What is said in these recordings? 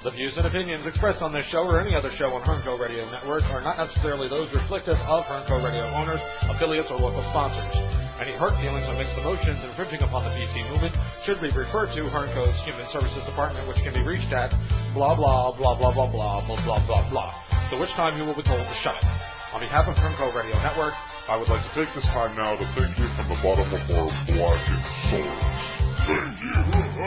The views and opinions expressed on this show or any other show on Hernco Radio Network are not necessarily those reflective of Hernco Radio owners, affiliates, or local sponsors. Any hurt feelings or mixed emotions infringing upon the PC movement should be referred to Hernco's Human Services Department, which can be reached at blah, blah, blah, blah, blah, blah, blah, blah, blah, blah, to which time you will be told to shut it. On behalf of Hernco Radio Network, I would like to take this time now to thank you from the bottom of our blackened souls. Thank you!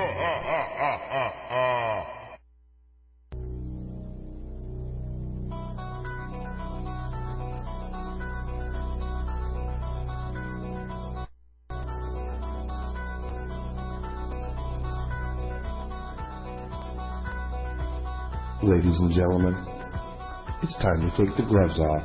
Ladies and gentlemen, it's time to take the gloves off.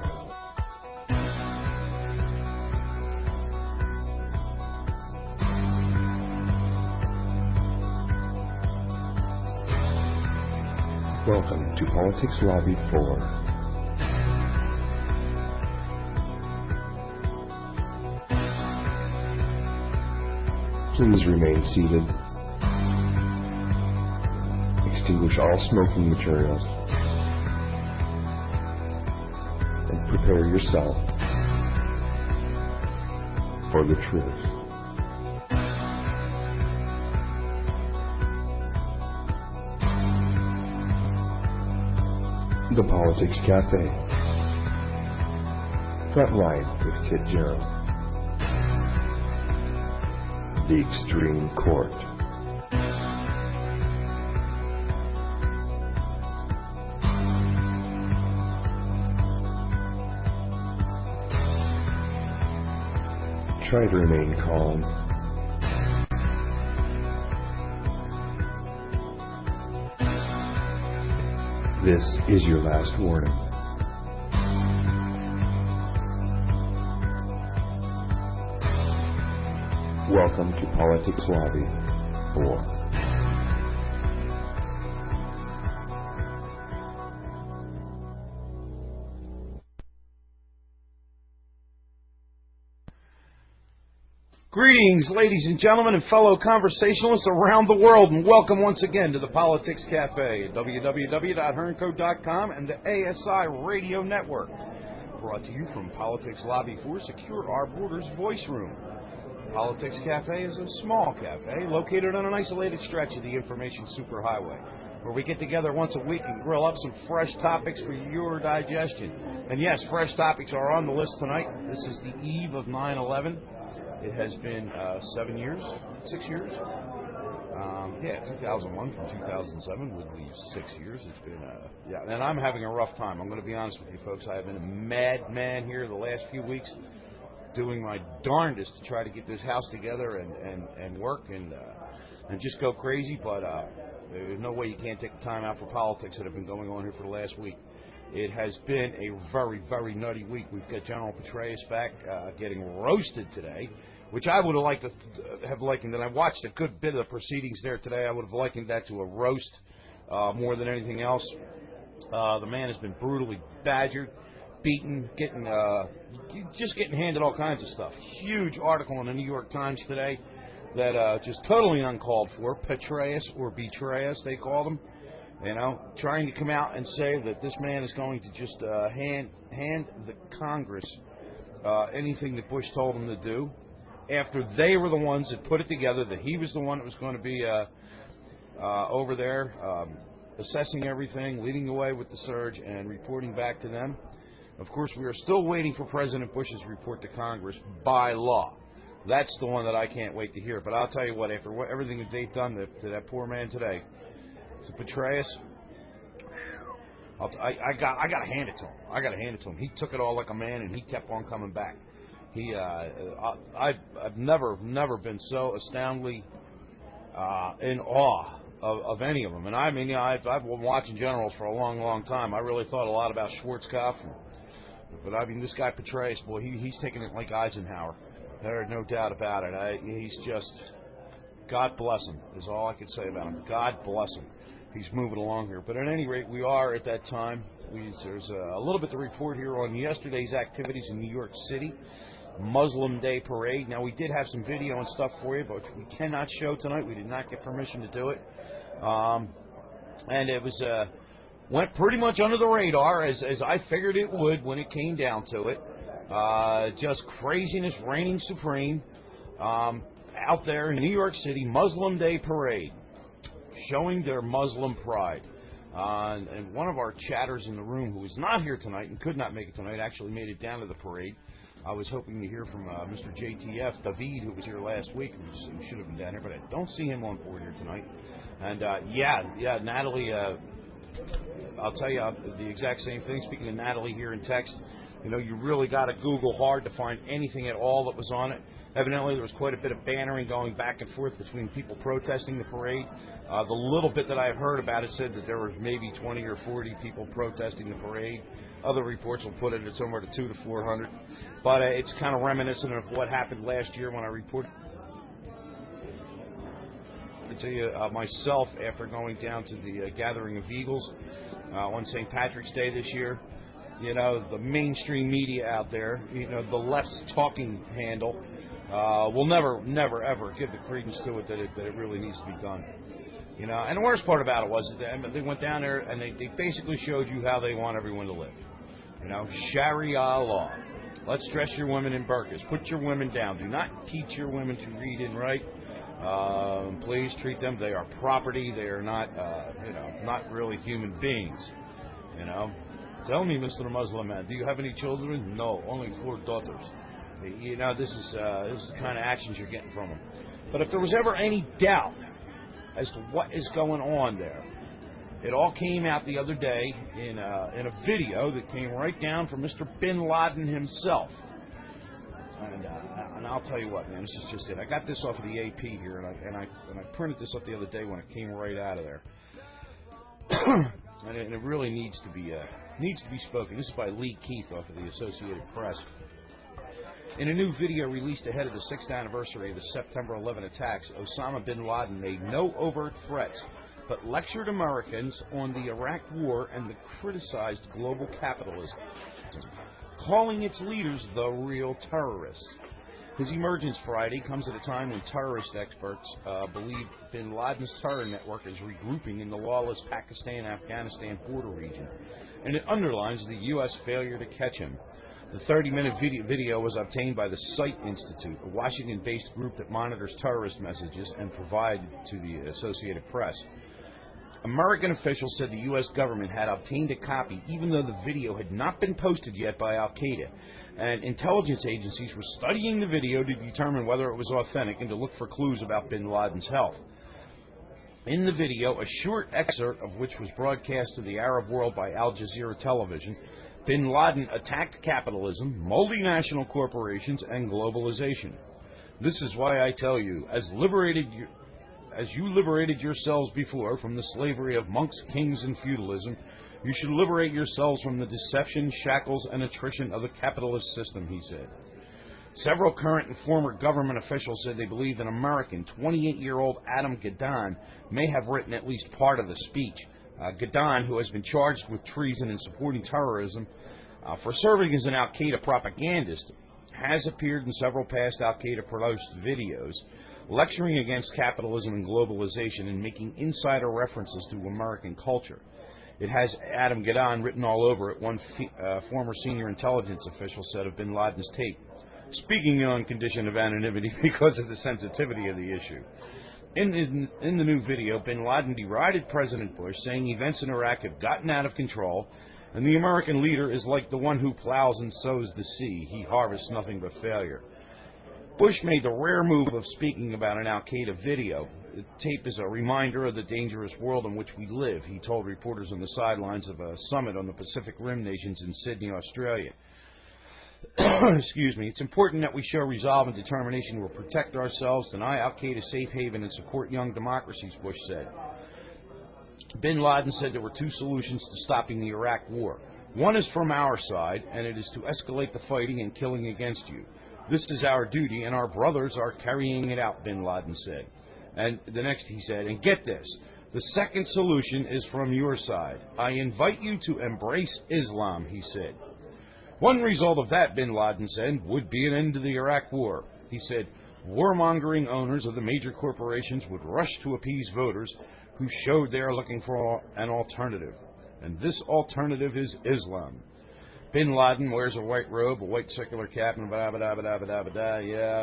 Welcome to Politics Lobby 4. Please remain seated. Extinguish all smoking materials and prepare yourself for the truth. The Politics Cafe. Front line with Kit Gerald. The Extreme Court. Try to remain calm. This is your last warning. Welcome to Politics Lobby 4. Greetings, ladies and gentlemen, and fellow conversationalists around the world, and welcome once again to the Politics Cafe at www.hernco.com and the ASI Radio Network. Brought to you from Politics Lobby 4 Secure Our Borders Voice Room. Politics Cafe is a small cafe located on an isolated stretch of the information superhighway, where we get together once a week and grill up some fresh topics for your digestion. And yes, fresh topics are on the list tonight. This is the eve of 9/11. It has been 6 years. 2001 from 2007 would be 6 years. It's been, and I'm having a rough time. I'm going to be honest with you folks. I have been a madman here the last few weeks, doing my darndest to try to get this house together and work and just go crazy, but there's no way you can't take the time out for politics that have been going on here for the last week. It has been a very, very nutty week. We've got General Petraeus back getting roasted today, which I would have liked to have likened, and I watched a good bit of the proceedings there today. I would have likened that to a roast more than anything else. The man has been brutally badgered, beaten, getting handed all kinds of stuff. Huge article in the New York Times today that just totally uncalled for. Petraeus, or Betrayus, they call them. You know, trying to come out and say that this man is going to just hand the Congress anything that Bush told him to do, after they were the ones that put it together, that he was the one that was going to be over there assessing everything, leading the way with the surge, and reporting back to them. Of course, we are still waiting for President Bush's report to Congress by law. That's the one that I can't wait to hear. But I'll tell you what, after everything that they've done to that poor man today, to Petraeus, I got to hand it to him. I got to hand it to him. He took it all like a man, and he kept on coming back. I've never been so astoundingly in awe of any of them. And I mean, I've been watching generals for a long, long time. I really thought a lot about Schwarzkopf, but I mean, this guy Petraeus, boy, he's taking it like Eisenhower. There's no doubt about it. He's just, God bless him, is all I can say about him. God bless him. He's moving along here. But at any rate, we are at that time. There's a little bit to report here on yesterday's activities in New York City. Muslim Day Parade. Now, we did have some video and stuff for you, but we cannot show tonight. We did not get permission to do it. And it was went pretty much under the radar, as I figured it would when it came down to it. Just craziness reigning supreme out there in New York City, Muslim Day Parade, showing their Muslim pride. And one of our chatters in the room, who was not here tonight and could not make it tonight, actually made it down to the parade. I was hoping to hear from Mr. JTF, David, who was here last week, who should have been down here, but I don't see him on board here tonight. And, yeah, Natalie, I'll tell you the exact same thing. Speaking of Natalie here in text, you know, you really got to Google hard to find anything at all that was on it. Evidently, there was quite a bit of bannering going back and forth between people protesting the parade. The little bit that I've heard about it said that there were maybe 20 or 40 people protesting the parade. Other reports will put it at somewhere to 200 to 400. But it's kind of reminiscent of what happened last year when I reported. I tell you, myself, after going down to the Gathering of Eagles on St. Patrick's Day this year, you know, the mainstream media out there, you know, the left's talking handle, will never, ever give the credence to it that it really needs to be done. You know, and the worst part about it was that they went down there and they basically showed you how they want everyone to live. You know, Sharia law. Let's dress your women in burqas. Put your women down. Do not teach your women to read and write. Please treat them. They are property. They are not, not really human beings. You know. Tell me, Mr. Muslim man, do you have any children? No, only 4 daughters. You know, this is the kind of actions you're getting from them. But if there was ever any doubt as to what is going on there, it all came out the other day in a video that came right down from Mr. Bin Laden himself. And I'll tell you what, man, this is just it. I got this off of the AP here, and I printed this up the other day when it came right out of there. And it really needs to be spoken. This is by Lee Keith off of the Associated Press. In a new video released ahead of the 6th anniversary of the September 11 attacks, Osama bin Laden made no overt threats, but lectured Americans on the Iraq War and criticized global capitalism, calling its leaders the real terrorists. His emergence Friday comes at a time when terrorist experts believe bin Laden's terror network is regrouping in the lawless Pakistan-Afghanistan border region, and it underlines the U.S. failure to catch him. The 30-minute video was obtained by the SITE Institute, a Washington-based group that monitors terrorist messages and provided to the Associated Press. American officials said the U.S. government had obtained a copy, even though the video had not been posted yet by Al-Qaeda, and intelligence agencies were studying the video to determine whether it was authentic and to look for clues about bin Laden's health. In the video, a short excerpt of which was broadcast to the Arab world by Al Jazeera television, bin Laden attacked capitalism, multinational corporations, and globalization. This is why I tell you, as you liberated yourselves before from the slavery of monks, kings, and feudalism, you should liberate yourselves from the deception, shackles, and attrition of the capitalist system, he said. Several current and former government officials said they believed an American, 28-year-old Adam Gadahn, may have written at least part of the speech. Gadahn, who has been charged with treason and supporting terrorism for serving as an Al-Qaeda propagandist, has appeared in several past Al-Qaeda-produced videos, lecturing against capitalism and globalization and making insider references to American culture. It has Adam Gadahn written all over it, one former senior intelligence official said of bin Laden's tape, speaking on condition of anonymity because of the sensitivity of the issue. In the new video, bin Laden derided President Bush, saying events in Iraq have gotten out of control, and the American leader is like the one who plows and sows the sea. He harvests nothing but failure. Bush made the rare move of speaking about an Al-Qaeda video. The tape is a reminder of the dangerous world in which we live, he told reporters on the sidelines of a summit on the Pacific Rim nations in Sydney, Australia. Excuse me. It's important that we show resolve and determination to protect ourselves, deny Al-Qaeda safe haven, and support young democracies, Bush said. Bin Laden said there were 2 solutions to stopping the Iraq war. One is from our side, and it is to escalate the fighting and killing against you. This is our duty, and our brothers are carrying it out, bin Laden said. And the next he said, and get this, the second solution is from your side. I invite you to embrace Islam, he said. One result of that, bin Laden said, would be an end to the Iraq war. He said, warmongering owners of the major corporations would rush to appease voters, who showed they are looking for an alternative. And this alternative is Islam. Bin Laden wears a white robe, a white circular cap, and blah-blah-blah-blah-blah-blah.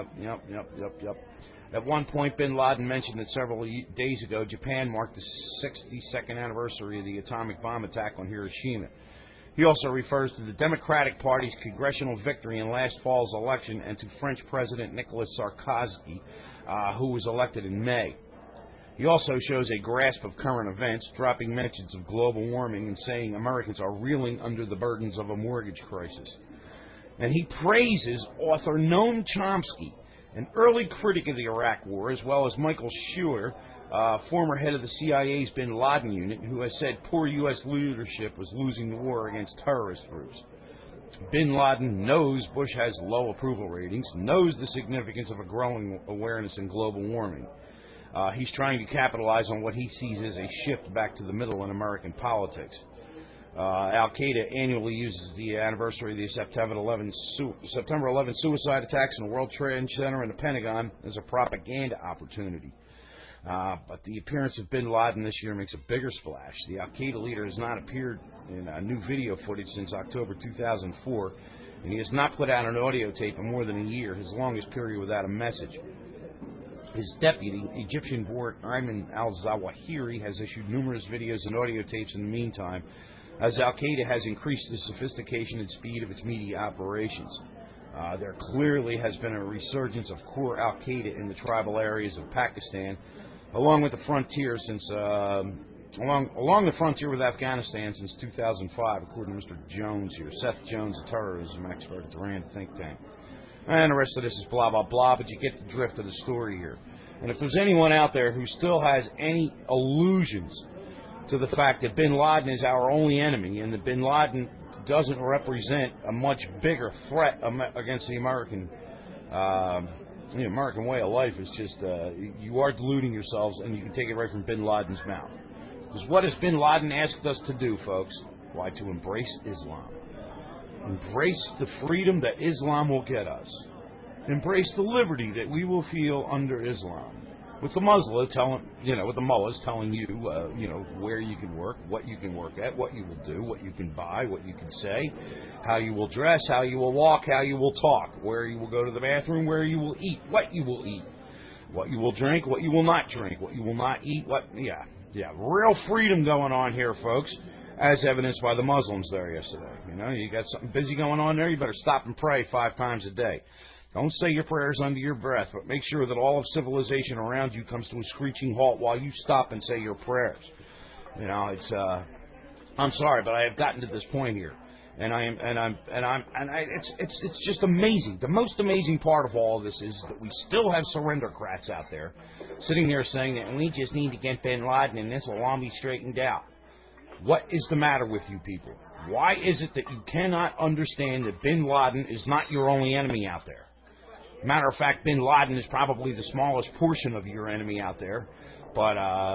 Yep. At one point, Bin Laden mentioned that several days ago, Japan marked the 62nd anniversary of the atomic bomb attack on Hiroshima. He also refers to the Democratic Party's congressional victory in last fall's election and to French President Nicolas Sarkozy, who was elected in May. He also shows a grasp of current events, dropping mentions of global warming and saying Americans are reeling under the burdens of a mortgage crisis. And he praises author Noam Chomsky, an early critic of the Iraq War, as well as Michael Scheuer, former head of the CIA's Bin Laden unit, who has said poor U.S. leadership was losing the war against terrorist groups. Bin Laden knows Bush has low approval ratings, knows the significance of a growing awareness in global warming. He's trying to capitalize on what he sees as a shift back to the middle in American politics. Al-Qaeda annually uses the anniversary of the September 11 suicide attacks in the World Trade Center and the Pentagon as a propaganda opportunity. But the appearance of Bin Laden this year makes a bigger splash. The Al-Qaeda leader has not appeared in new video footage since October 2004, and he has not put out an audio tape in more than a year, his longest period without a message. His deputy, Egyptian-born Ayman al-Zawahiri, has issued numerous videos and audio tapes in the meantime, as Al-Qaeda has increased the sophistication and speed of its media operations. There clearly has been a resurgence of core Al-Qaeda in the tribal areas of Pakistan, along with the frontier along the frontier with Afghanistan since 2005, according to Mr. Jones here, Seth Jones, a terrorism expert at the RAND think tank. And the rest of this is blah, blah, blah, but you get the drift of the story here. And if there's anyone out there who still has any illusions to the fact that Bin Laden is our only enemy and that Bin Laden doesn't represent a much bigger threat against the American way of life, is just, you are deluding yourselves, and you can take it right from Bin Laden's mouth. Because what has Bin Laden asked us to do, folks? Why, to embrace Islam. Embrace the freedom that Islam will get us. Embrace the liberty that we will feel under Islam. With the mullahs telling you, where you can work, what you can work at, what you will do, what you can buy, what you can say, how you will dress, how you will walk, how you will talk, where you will go to the bathroom, where you will eat, what you will eat, what you will drink, what you will not drink, what you will not eat, real freedom going on here, folks, as evidenced by the Muslims there yesterday. You got something busy going on there, you better stop and pray 5 times a day. Don't say your prayers under your breath, but make sure that all of civilization around you comes to a screeching halt while you stop and say your prayers. I'm sorry, but I have gotten to this point here, it's just amazing. The most amazing part of all of this is that we still have surrendercrats out there sitting there saying that we just need to get Bin Laden and this will all be straightened out. What is the matter with you people? Why is it that you cannot understand that Bin Laden is not your only enemy out there? Matter of fact, Bin Laden is probably the smallest portion of your enemy out there, but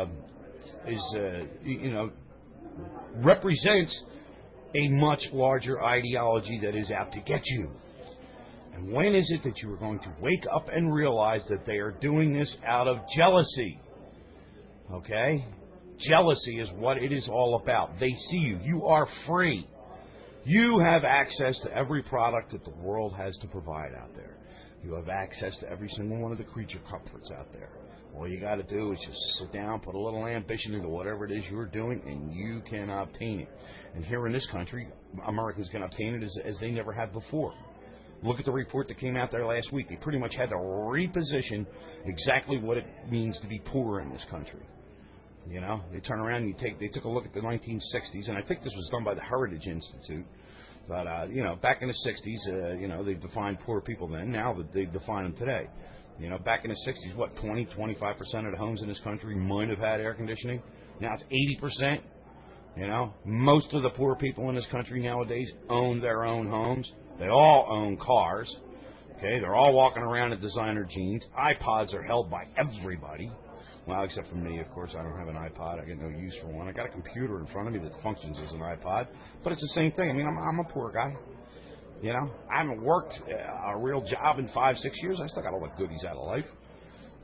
represents a much larger ideology that is out to get you. And when is it that you are going to wake up and realize that they are doing this out of jealousy? Okay? Jealousy is what it is all about. They see you. You are free. You have access to every product that the world has to provide out there. You have access to every single one of the creature comforts out there. All you got to do is just sit down, put a little ambition into whatever it is you're doing, and you can obtain it. And here in this country, Americans can obtain it as they never have before. Look at the report that came out there last week. They pretty much had to reposition exactly what it means to be poor in this country. They turn around and they took a look at the 1960s, and I think this was done by the Heritage Institute. But, back in the 60s, they defined poor people then. Now they define them today. Back in the 60s, 25% of the homes in this country might have had air conditioning. Now it's 80%. Most of the poor people in this country nowadays own their own homes. They all own cars. Okay, they're all walking around in designer jeans. iPods are held by everybody. Well, except for me, of course. I don't have an iPod. I get no use for one. I got a computer in front of me that functions as an iPod, but it's the same thing. I'm a poor guy. I haven't worked a real job in 5-6 years. I still got all the goodies out of life.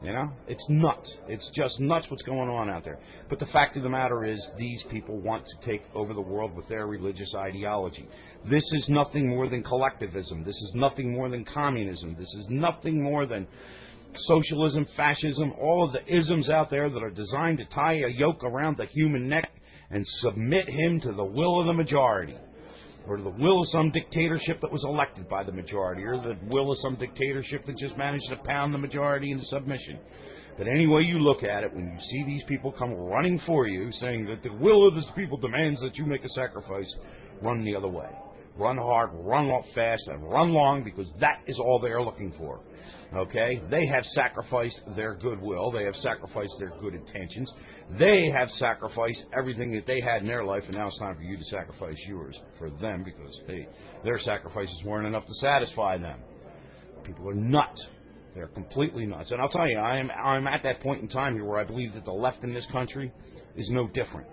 You know, it's nuts. It's just nuts what's going on out there. But the fact of the matter is, these people want to take over the world with their religious ideology. This is nothing more than collectivism. This is nothing more than communism. This is nothing more than socialism, fascism, all of the isms out there that are designed to tie a yoke around the human neck and submit him to the will of the majority, or to the will of some dictatorship that was elected by the majority, or the will of some dictatorship that just managed to pound the majority into submission. But any way you look at it, when you see these people come running for you, saying that the will of this people demands that you make a sacrifice, run the other way. Run hard, run fast, and run long, because that is all they are looking for. Okay? They have sacrificed their goodwill. They have sacrificed their good intentions. They have sacrificed everything that they had in their life, and now it's time for you to sacrifice yours for them, because their sacrifices weren't enough to satisfy them. People are nuts. They're completely nuts. And I'll tell you, I'm at that point in time here where I believe that the left in this country is no different.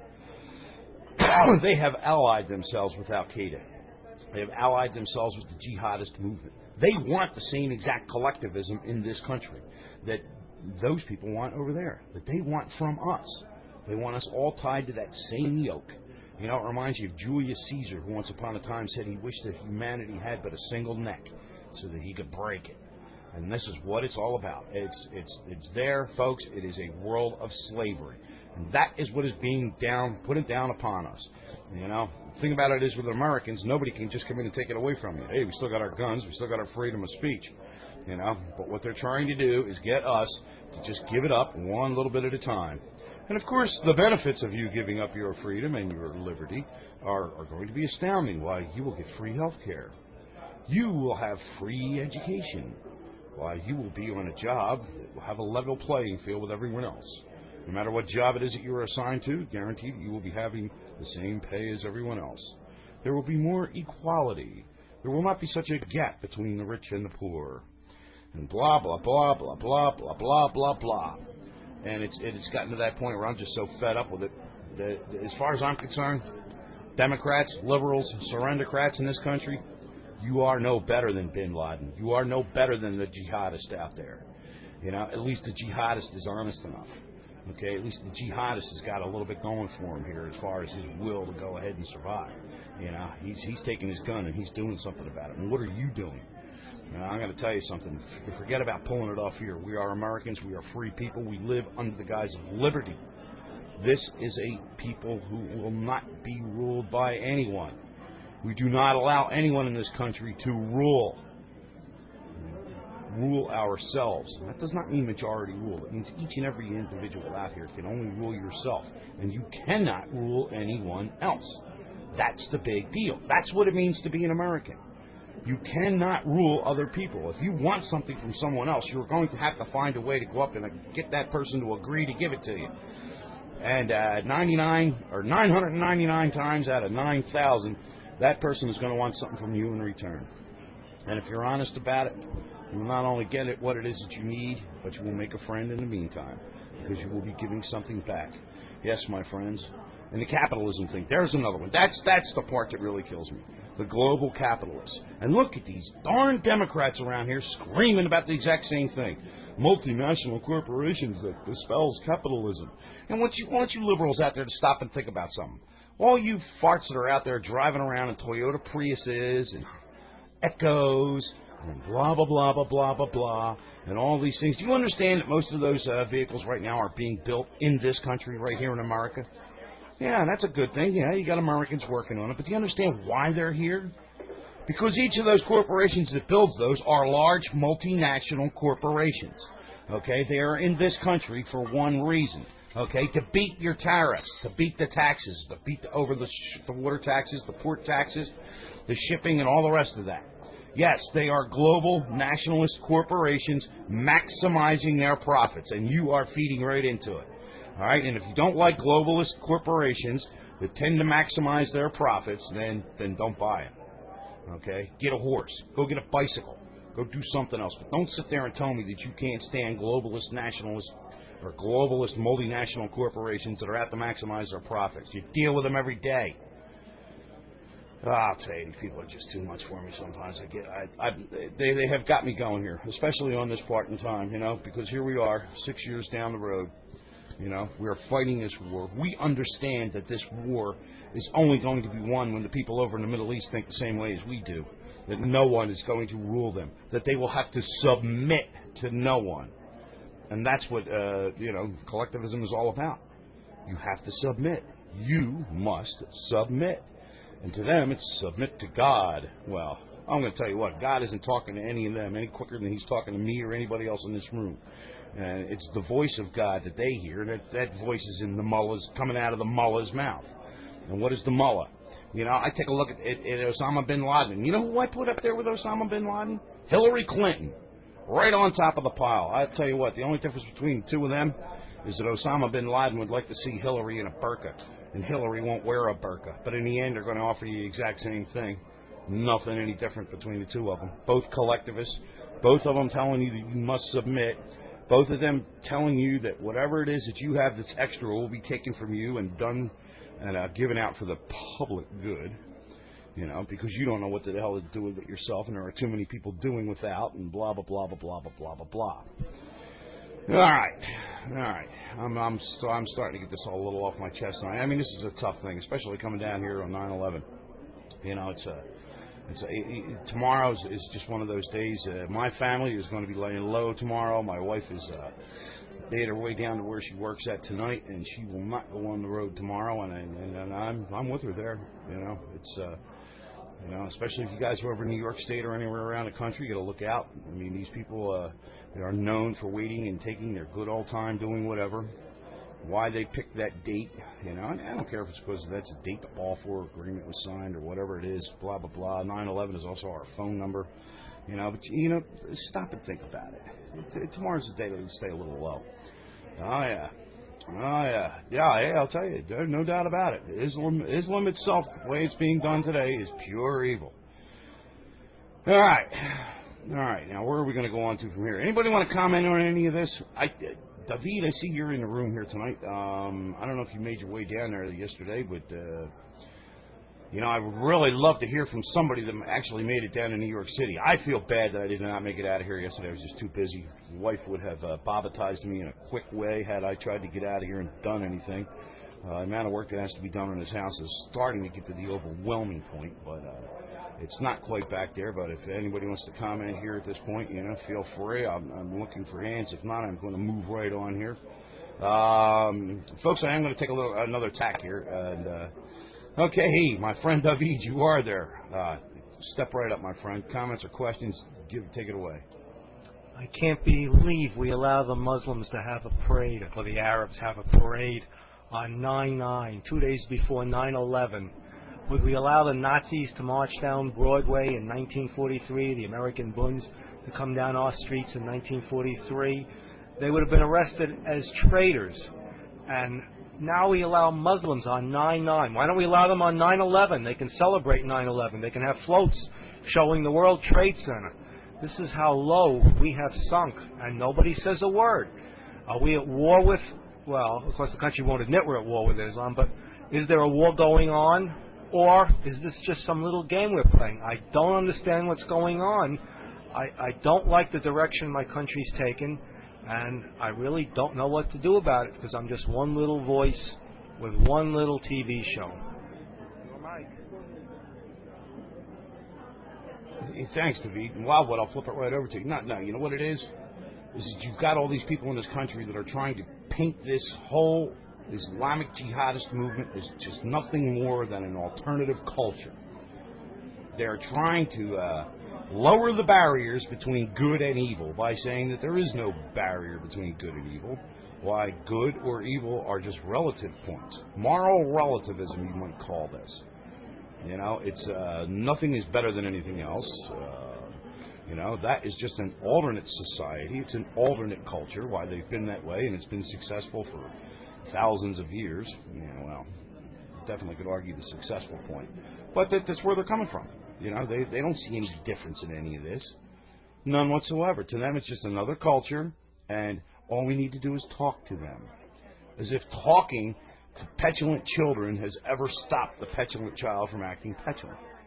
They have allied themselves with Al-Qaeda. They have allied themselves with the jihadist movement. They want the same exact collectivism in this country that those people want over there, that they want from us. They want us all tied to that same yoke. You know, it reminds you of Julius Caesar, who once upon a time said he wished that humanity had but a single neck so that he could break it. And this is what it's all about. It's there, folks. It is a world of slavery. And that is what is being put down upon us. You know, the thing about it is with Americans, nobody can just come in and take it away from you. Hey, we still got our guns. We still got our freedom of speech. You know, but what they're trying to do is get us to just give it up one little bit at a time. And, of course, the benefits of you giving up your freedom and your liberty are going to be astounding. Why, you will get free health care. You will have free education. Why, you will be on a job that will have a level playing field with everyone else. No matter what job it is that you are assigned to, guaranteed you will be having the same pay as everyone else. There will be more equality. There will not be such a gap between the rich and the poor. And blah, blah, blah, blah, blah, blah, blah, blah, blah. And it's gotten to that point where I'm just so fed up with it that, as far as I'm concerned, Democrats, liberals, surrendercrats in this country, you are no better than bin Laden. You are no better than the jihadist out there. You know, at least the jihadist is honest enough. Okay, at least the jihadist has got a little bit going for him here as far as his will to go ahead and survive. You know, he's taking his gun and he's doing something about it. And what are you doing? Now, I'm going to tell you something. Forget about pulling it off here. We are Americans. We are free people. We live under the guise of liberty. This is a people who will not be ruled by anyone. We do not allow anyone in this country to rule ourselves. That does not mean majority rule. It means each and every individual out here can only rule yourself, and you cannot rule anyone else. That's the big deal. That's what it means to be an American. You cannot rule other people. If you want something from someone else, you're going to have to find a way to go up and get that person to agree to give it to you. And 999 times out of 9,000, that person is going to want something from you in return. And if you're honest about it, you will not only get it what it is that you need, but you will make a friend in the meantime, because you will be giving something back. Yes, my friends. And the capitalism thing, there's another one. That's the part that really kills me. The global capitalists. And look at these darn Democrats around here screaming about the exact same thing. Multinational corporations that dispels capitalism. And I want you liberals out there to stop and think about something. All you farts that are out there driving around in Toyota Priuses and Echoes and blah, blah, blah, blah, blah, blah, blah, and all these things. Do you understand that most of those vehicles right now are being built in this country right here in America? Yeah, that's a good thing. Yeah, you got Americans working on it. But do you understand why they're here? Because each of those corporations that builds those are large multinational corporations. Okay, they are in this country for one reason. Okay, to beat your tariffs, to beat the taxes, to beat over the water taxes, the port taxes, the shipping, and all the rest of that. Yes, they are global nationalist corporations maximizing their profits, and you are feeding right into it. All right, and if you don't like globalist corporations that tend to maximize their profits, then don't buy it. Okay, get a horse, go get a bicycle, go do something else. But don't sit there and tell me that you can't stand globalist nationalist or globalist multinational corporations that are out to maximize their profits. You deal with them every day. I'll tell you, these people are just too much for me sometimes. They have got me going here, especially on this part in time, because here we are, 6 years down the road. We are fighting this war. We understand that this war is only going to be won when the people over in the Middle East think the same way as we do, that no one is going to rule them, that they will have to submit to no one. And that's what, collectivism is all about. You have to submit. You must submit. And to them, it's submit to God. Well, I'm going to tell you what, God isn't talking to any of them any quicker than he's talking to me or anybody else in this room. And it's the voice of God that they hear, and that voice is in the mullah's, coming out of the mullah's mouth. And what is the mullah? I take a look at Osama bin Laden. You know who I put up there with Osama bin Laden? Hillary Clinton. Right on top of the pile. I'll tell you what, the only difference between the two of them is that Osama bin Laden would like to see Hillary in a burqa, and Hillary won't wear a burqa. But in the end, they're going to offer you the exact same thing. Nothing any different between the two of them. Both collectivists, both of them telling you that you must submit, both of them telling you that whatever it is that you have that's extra will be taken from you and done and given out for the public good, because you don't know what the hell to do with it yourself, and there are too many people doing without, and blah, blah, blah, blah, blah, blah, blah, blah, blah. All right. I'm starting to get this all a little off my chest. I mean, this is a tough thing, especially coming down here on 9/11. Tomorrow is just one of those days. My family is going to be laying low tomorrow. My wife is made her way down to where she works at tonight, and she will not go on the road tomorrow. And I'm with her there. Especially if you guys are over in New York State or anywhere around the country, you got to look out. I mean, these people they are known for waiting and taking their good old time doing whatever. Why they picked that date, I don't care if it's because that's a date the Balfour Agreement was signed or whatever it is, blah, blah, blah. 9/11 is also our phone number, but, stop and think about it. Tomorrow's the day that we stay a little low. Oh, yeah. Yeah, I'll tell you, there's no doubt about it. Islam itself, the way it's being done today, is pure evil. All right. Now, where are we going to go on to from here? Anybody want to comment on any of this? David, I see you're in the room here tonight. I don't know if you made your way down there yesterday, but, I would really love to hear from somebody that actually made it down to New York City. I feel bad that I did not make it out of here yesterday. I was just too busy. My wife would have bobbitized me in a quick way had I tried to get out of here and done anything. The amount of work that has to be done in this house is starting to get to the overwhelming point, but it's not quite back there. But if anybody wants to comment here at this point, feel free. I'm looking for hands. If not, I'm going to move right on here. Folks, I am going to take another tack here. And okay, my friend David, you are there. Step right up, my friend. Comments or questions, take it away. I can't believe we allow the Muslims to have a parade, or the Arabs have a parade on 9/9, 2 days before 9/11. Would we allow the Nazis to march down Broadway in 1943, the American Bunds to come down our streets in 1943? They would have been arrested as traitors. And now we allow Muslims on 9/9. Why don't we allow them on 9/11? They can celebrate 9/11. They can have floats showing the World Trade Center. This is how low we have sunk, and nobody says a word. Are we at war with, well, of course the country won't admit we're at war with Islam, but is there a war going on? Or is this just some little game we're playing? I don't understand what's going on. I don't like the direction my country's taken, and I really don't know what to do about it because I'm just one little voice with one little TV show. Thanks, David. Wildwood, I'll flip it right over to you. No, you know what it is? Is that you've got all these people in this country that are trying to paint this whole Islamic jihadist movement as just nothing more than an alternative culture. They're trying to lower the barriers between good and evil by saying that there is no barrier between good and evil. Why good or evil are just relative points. Moral relativism, you might call this. It's nothing is better than anything else. That is just an alternate society. It's an alternate culture. Why they've been that way, and it's been successful for thousands of years. Definitely could argue the successful point. But that's where they're coming from. They don't see any difference in any of this. None whatsoever. To them, it's just another culture, and all we need to do is talk to them. As if talking to petulant children has ever stopped the petulant child from acting petulant.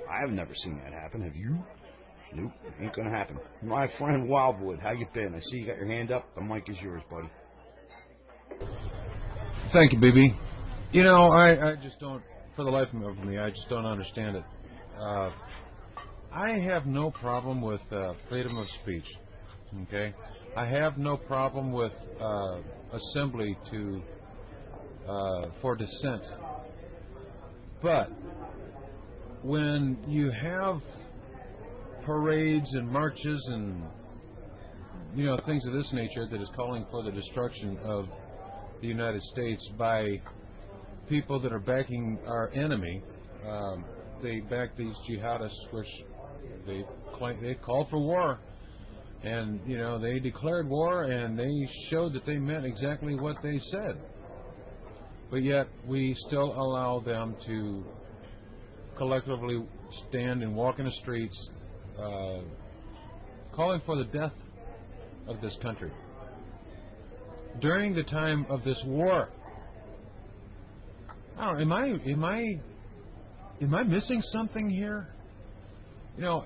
I have never seen that happen. Have you? Nope, ain't gonna happen. My friend Wildwood, how you been? I see you got your hand up. The mic is yours, buddy. Thank you, BB. You know, I just don't, for the life of me, I just don't understand it. I have no problem with freedom of speech, okay? I have no problem with assembly for dissent. But when you have parades and marches and, you know, things of this nature that is calling for the destruction of the United States by people that are backing our enemy, they back these jihadists, which they called for war, and you know they declared war, and they showed that they meant exactly what they said. But yet we still allow them to collectively stand and walk in the streets, calling for the death of this country during the time of this war. I don't know, am I missing something here? You know,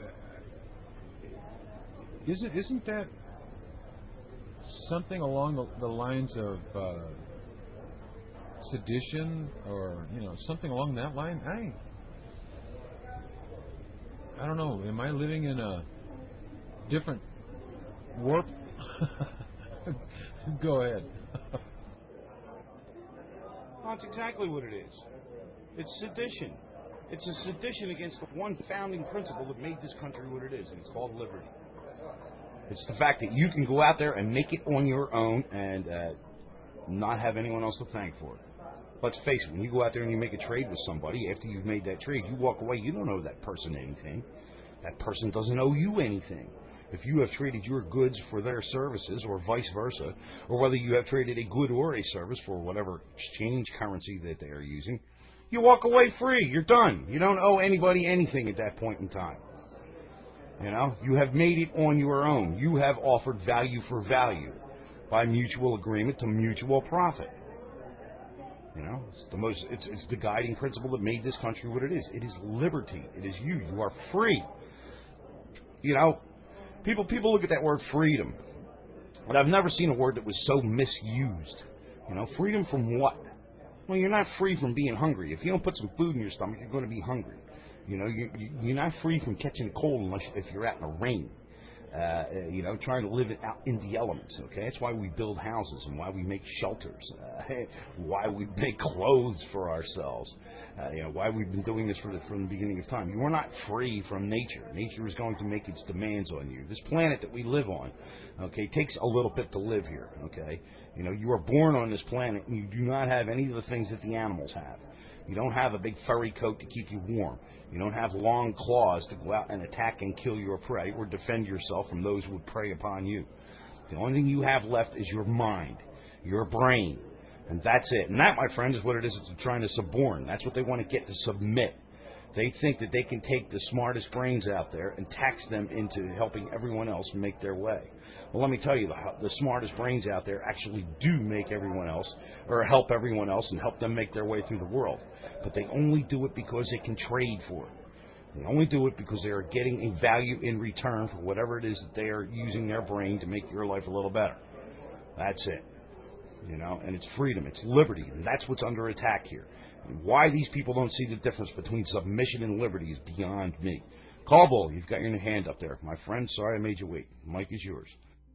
isn't that something along the lines of sedition, or you know, something along that line? I don't know. Am I living in a different warp? Go ahead. That's exactly what it is. It's sedition. It's a sedition against the one founding principle that made this country what it is, and it's called liberty. It's the fact that you can go out there and make it on your own and not have anyone else to thank for it. Let's face it, when you go out there and you make a trade with somebody, after you've made that trade, you walk away, you don't owe that person anything. That person doesn't owe you anything. If you have traded your goods for their services, or vice versa, or whether you have traded a good or a service for whatever exchange currency that they are using, you walk away free. You're done. You don't owe anybody anything at that point in time. You know, you have made it on your own. You have offered value for value by mutual agreement to mutual profit. You know, it's the guiding principle that made this country what it is. It is liberty. It is you. You are free. You know, people look at that word freedom, but I've never seen a word that was so misused. You know, freedom from what? Well, you're not free from being hungry. If you don't put some food in your stomach, you're going to be hungry. You know, you're not free from catching a cold unless if you're out in the rain. You know, trying to live it out in the elements, okay? That's why we build houses and why we make shelters, why we make clothes for ourselves, you know, why we've been doing this from the beginning of time. You are not free from nature. Nature is going to make its demands on you. This planet that we live on, okay, takes a little bit to live here, okay? You know, you are born on this planet and you do not have any of the things that the animals have. You don't have a big furry coat to keep you warm. You don't have long claws to go out and attack and kill your prey or defend yourself from those who would prey upon you. The only thing you have left is your mind, your brain, and that's it. And that, my friend, is what it is. It's trying to suborn. That's what they want to get to submit. They think that they can take the smartest brains out there and tax them into helping everyone else make their way. Well, let me tell you, the smartest brains out there actually do make everyone else, or help everyone else and help them make their way through the world. But they only do it because they can trade for it. They only do it because they are getting a value in return for whatever it is that they are using their brain to make your life a little better. That's it. You know, and it's freedom, it's liberty, and that's what's under attack here. And why these people don't see the difference between submission and liberty is beyond me. Callbull, you've got your hand up there. My friend, sorry I made you wait. The mic is yours.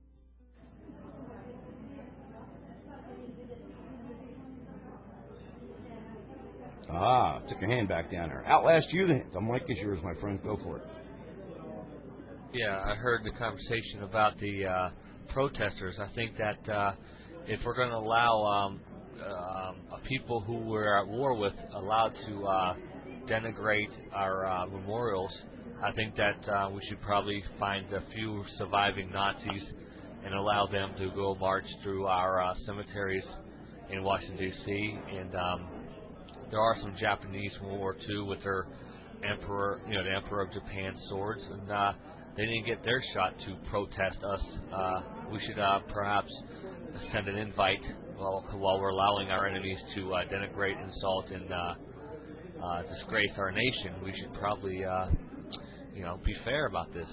Took your hand back down there. Outlast you, the mic is yours, my friend. Go for it. Yeah, I heard the conversation about the protesters. I think that if we're going to allow people who we're at war with allowed to denigrate our memorials, I think that we should probably find a few surviving Nazis and allow them to go march through our cemeteries in Washington, D.C. And there are some Japanese from World War II with their emperor, you know, the Emperor of Japan's swords, and they didn't get their shot to protest us. We should perhaps send an invite while we're allowing our enemies to denigrate, insult, and disgrace our nation, we should probably, be fair about this.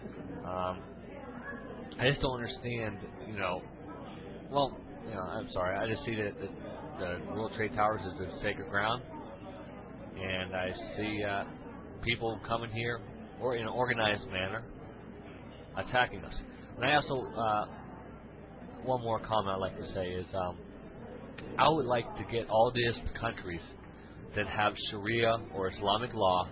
I just don't understand, I'm sorry, I just see that the World Trade Towers is a sacred ground, and I see people coming here or in an organized manner attacking us. And I also, one more comment I'd like to say is I would like to get all these countries that have Sharia or Islamic law,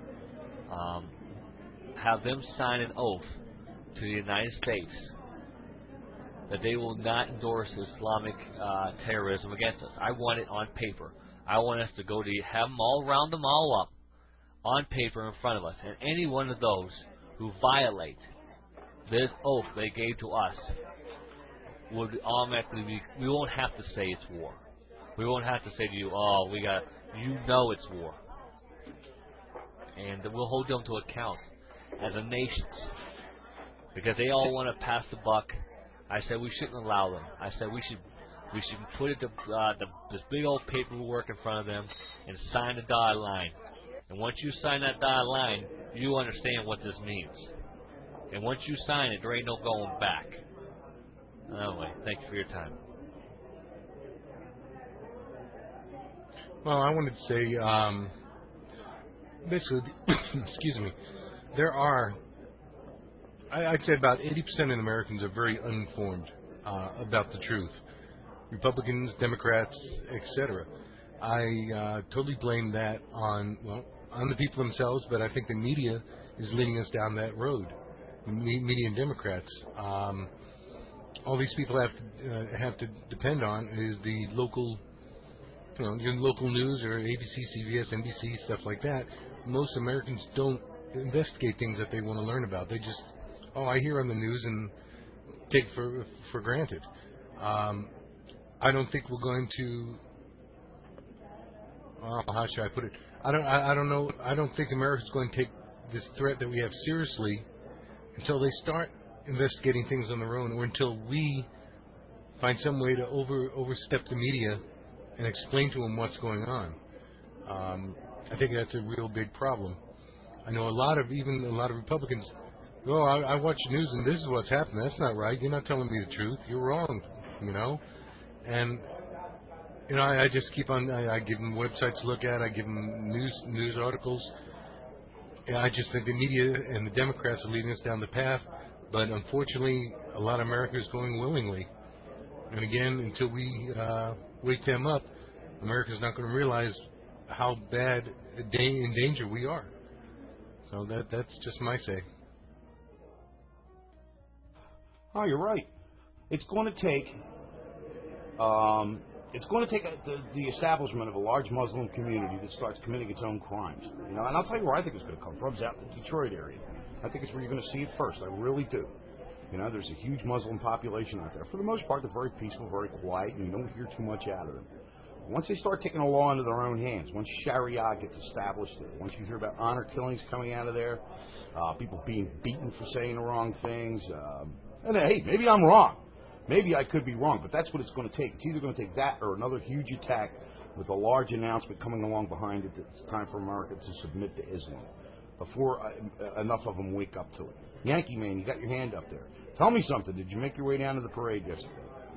have them sign an oath to the United States that they will not endorse Islamic terrorism against us. I want it on paper. I want us to go to have them all, round them all up on paper in front of us. And any one of those who violate this oath they gave to us would automatically be, we won't have to say it's war. We won't have to say to you, it's war. And we'll hold them to account as a nation. Because they all want to pass the buck. I said we shouldn't allow them. I said we should put it this big old paperwork in front of them and sign the dotted line. And once you sign that dotted line, you understand what this means. And once you sign it, there ain't no going back. Anyway, thank you for your time. Well, I wanted to say, basically, excuse me, there are, I'd say about 80% of Americans are very uninformed about the truth. Republicans, Democrats, etc. I totally blame that on the people themselves, but I think the media is leading us down that road. Media and Democrats. All these people have to depend on is the local, your local news or ABC, CBS, NBC, stuff like that. Most Americans don't investigate things that they want to learn about. They just, I hear on the news and take for granted. I don't think we're going to. How should I put it? I don't know. I don't think America's going to take this threat that we have seriously until they start investigating things on their own, or until we find some way to overstep the media and explain to them what's going on. I think that's a real big problem. I know a lot of Republicans. I watch the news and this is what's happening. That's not right. You're not telling me the truth. You're wrong. And I just keep on. I give them websites to look at. I give them news articles. I just think the media and the Democrats are leading us down the path, but unfortunately, a lot of America is going willingly. And again, until we wake them up, America's not going to realize how bad in danger we are. So that's just my say. Oh, you're right. It's going to take the establishment of a large Muslim community that starts committing its own crimes. And I'll tell you where I think it's going to come from. It's out in the Detroit area. I think it's where you're going to see it first. I really do. There's a huge Muslim population out there. For the most part, they're very peaceful, very quiet, and you don't hear too much out of them. Once they start taking the law into their own hands, once Sharia gets established there, once you hear about honor killings coming out of there, people being beaten for saying the wrong things, and hey, maybe I'm wrong. Maybe I could be wrong, but that's what it's going to take. It's either going to take that or another huge attack with a large announcement coming along behind it that it's time for America to submit to Islam before enough of them wake up to it. Yankee Man, you got your hand up there. Tell me something. Did you make your way down to the parade yesterday?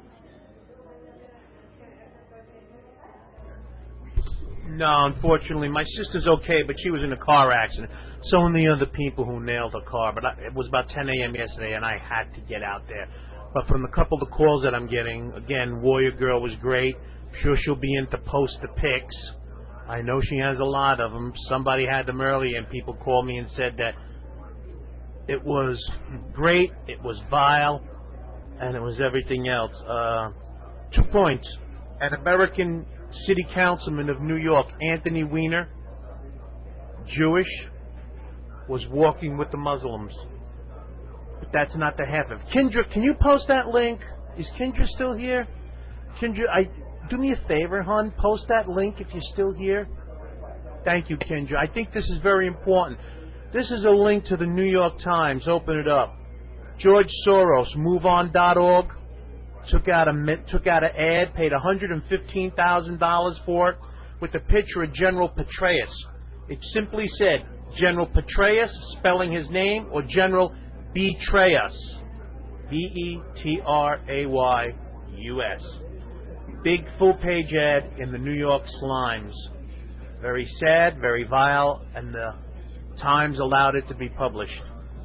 No, unfortunately, my sister's okay, but she was in a car accident. So many other people who nailed her car. But it was about 10 a.m. yesterday, and I had to get out there. But from a couple of the calls that I'm getting, again, Warrior Girl was great. I'm sure she'll be in to post the pics. I know she has a lot of them. Somebody had them earlier, and people called me and said that it was great, it was vile, and it was everything else. 2 points. An American City Councilman of New York, Anthony Weiner, Jewish, was walking with the Muslims. But that's not the half of it. Kendra, can you post that link? Is Kendra still here? Kendra, do me a favor, hon. Post that link if you're still here. Thank you, Kendra. I think this is very important. This is a link to the New York Times. Open it up. George Soros, MoveOn.org, took out an ad, paid $115,000 for it, with a picture of General Petraeus. It simply said General Petraeus, spelling his name, or General Betrayus. Betrayaus. Big full-page ad in the New York Slimes. Very sad, very vile, and the Times allowed it to be published.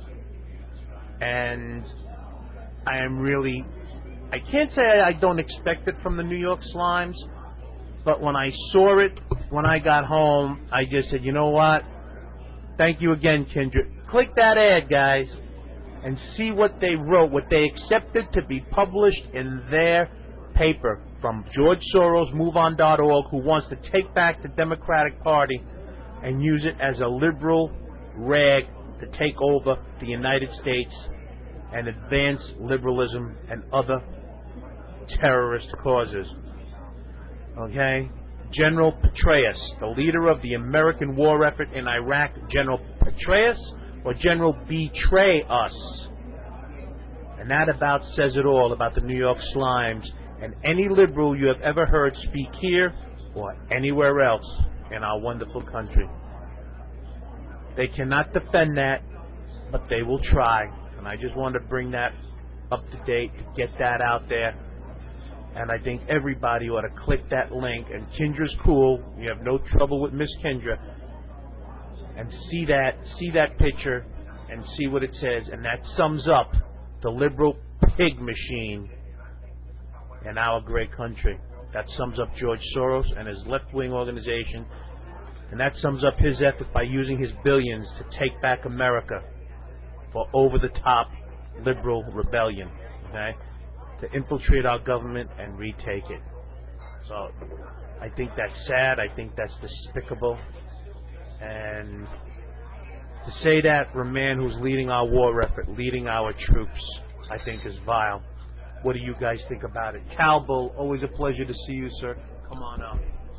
And I can't say I don't expect it from the New York Slimes, but when I saw it, when I got home, I just said, you know what? Thank you again, Kindred. Click that ad, guys, and see what they wrote, what they accepted to be published in their paper from George Soros, MoveOn.org, who wants to take back the Democratic Party and use it as a liberal rag to take over the United States and advance liberalism and other terrorist causes. Okay? General Petraeus, the leader of the American war effort in Iraq, General Petraeus or General Betray Us? And that about says it all about the New York Slimes and any liberal you have ever heard speak here or anywhere else in our wonderful country. They cannot defend that, but they will try. And I just wanted to bring that up to date, to get that out there. And I think everybody ought to click that link. And Kendra's cool. You have no trouble with Miss Kendra. And see that picture and see what it says. And that sums up the liberal pig machine in our great country. That sums up George Soros and his left-wing organization. And that sums up his effort by using his billions to take back America for over-the-top liberal rebellion. Okay? To infiltrate our government and retake it. So I think that's sad. I think that's despicable. And to say that from a man who's leading our war effort, leading our troops, I think is vile. What do you guys think about it? Cal Bull, always a pleasure to see you, sir. Come on up.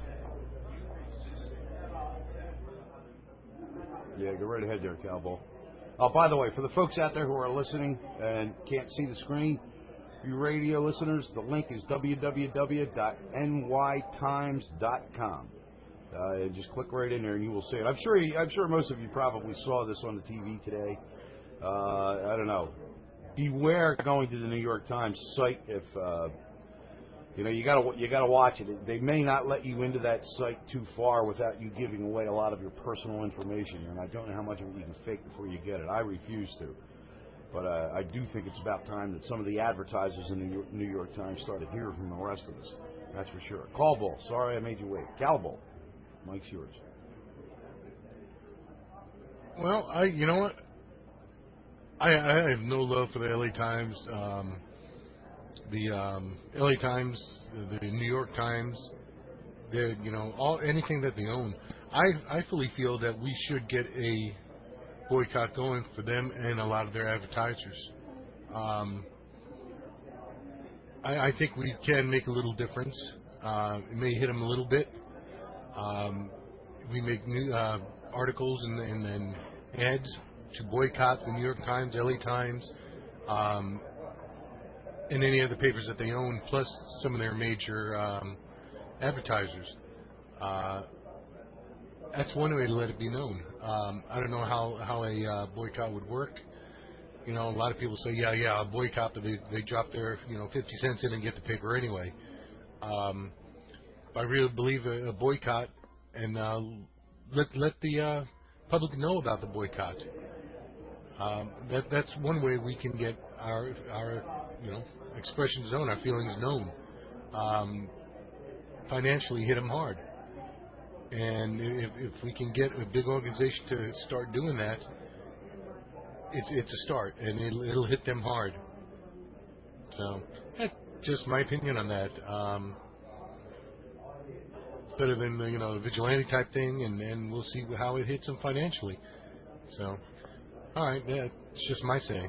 Yeah, go right ahead there, Cal Bull. Oh, by the way, for the folks out there who are listening and can't see the screen, you radio listeners, the link is www.nytimes.com. Just click right in there and you will see it. I'm sure most of you probably saw this on the TV today. I don't know. Beware going to the New York Times site if you gotta watch it. They may not let you into that site too far without you giving away a lot of your personal information, and I don't know how much of it you can fake before you get it. I refuse to. But I do think it's about time that some of the advertisers in the New York Times started hearing from the rest of us. That's for sure. Call Bull. Sorry I made you wait. Cal Bull. Mike's yours. Well, you know what? I have no love for the LA Times. The LA Times, the New York Times, anything that they own. I fully feel that we should get a boycott going for them and a lot of their advertisers. I think we can make a little difference. It may hit them a little bit. We make new articles and ads to boycott the New York Times, LA Times, and any other papers that they own, plus some of their major advertisers. That's one way to let it be known. I don't know how a boycott would work. A lot of people say, yeah, I'll boycott, but they drop their 50 cents in and get the paper anyway. I really believe a boycott, and let the public know about the boycott. That's one way we can get our expressions known, our feelings known. Financially, hit them hard. And if we can get a big organization to start doing that, it's a start, and it'll hit them hard. So that's just my opinion on that. It's better than the vigilante type thing, and we'll see how it hits them financially. So, all right, yeah, it's just my say.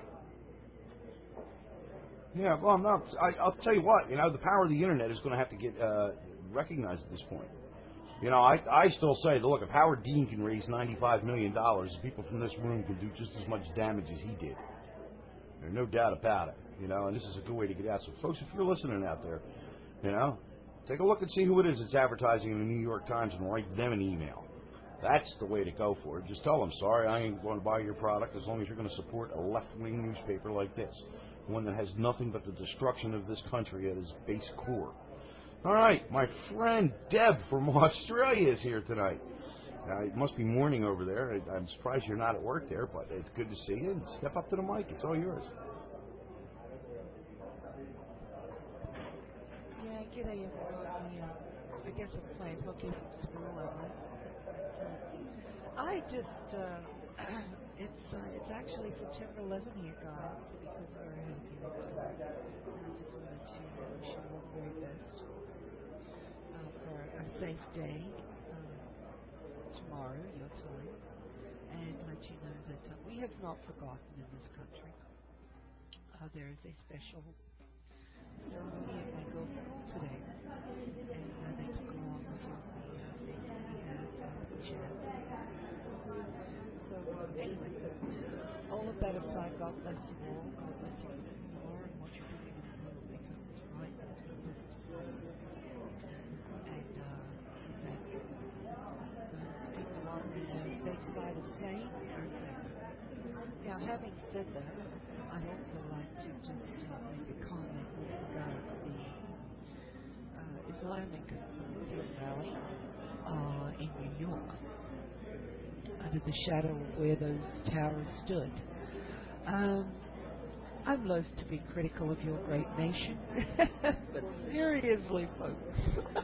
Yeah, well, no, I'll tell you what. The power of the internet is going to have to get recognized at this point. I still say, look, if Howard Dean can raise $95 million, the people from this room can do just as much damage as he did. There's no doubt about it. And this is a good way to get out. So, folks, if you're listening out there, Take a look and see who it is that's advertising in the New York Times and write them an email. That's the way to go for it. Just tell them, sorry, I ain't going to buy your product as long as you're going to support a left-wing newspaper like this, one that has nothing but the destruction of this country at its base core. All right, my friend Deb from Australia is here tonight. It must be morning over there. I'm surprised you're not at work there, but it's good to see you. Step up to the mic. It's all yours. Yeah, g'day everyone. I guess I'm playing hooky from school, am I? I just, it's actually September 11 here, guys, because we're ahead of you. I just wanted to wish you all the very best for a safe day tomorrow, your time, and let you know that we have not forgotten in this country. There is a special ceremony at my girls' school today, and they took along with the things that we had chat. So anyway, all of that aside, God bless you all. God bless you for who you are and what you're doing in the world because it's right and it's good. And that those people on the fake side of sane are there. Now, having said that, I'd also like to just make a comment with regard to the Islamic Muslim rally in New York, under the shadow of where those towers stood. I'm loath to be critical of your great nation, but seriously, folks,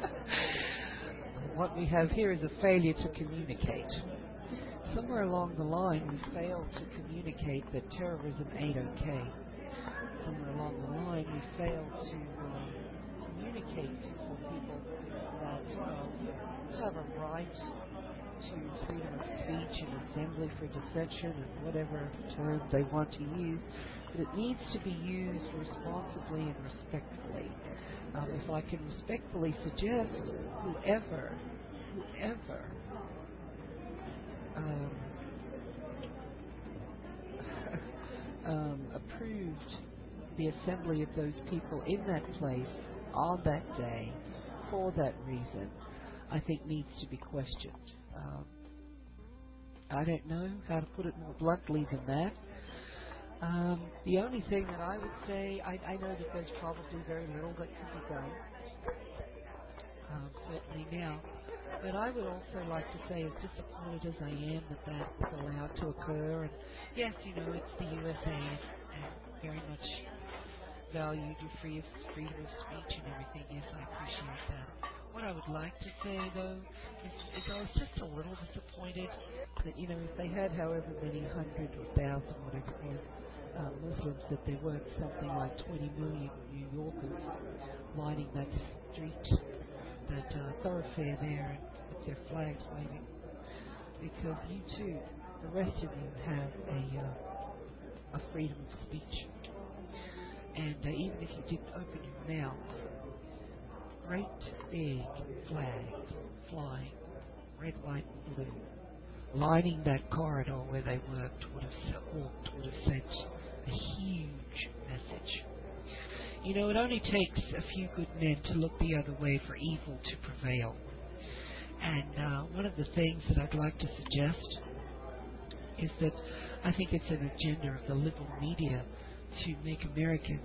what we have here is a failure to communicate. Somewhere along the line, we failed to communicate that terrorism ain't okay. Somewhere along the line, we failed to communicate to some people that have a right to freedom of speech and assembly for dissension and whatever term they want to use, but it needs to be used responsibly and respectfully. If I can respectfully suggest, whoever approved the assembly of those people in that place on that day for that reason, I think needs to be questioned. I don't know how to put it more bluntly than that. The only thing that I would say, I know that there's probably very little that can be done, certainly now, but I would also like to say, as disappointed as I am that was allowed to occur, and yes, you know, it's the USA and very much valued your freedom of speech and everything. Yes, I appreciate that. What I would like to say, though, is I was just a little disappointed that, you know, if they had however many hundred or thousand, whatever it was, Muslims, that there weren't something like 20 million New Yorkers lining that street, that thoroughfare there, and with their flags waving. Because you too, the rest of you, have a freedom of speech. And even if you didn't open your mouth, great big flags flying, red, white, and blue, lining that corridor where they worked would have sent a huge message. You know, it only takes a few good men to look the other way for evil to prevail. And one of the things that I'd like to suggest is that I think it's an agenda of the liberal media to make Americans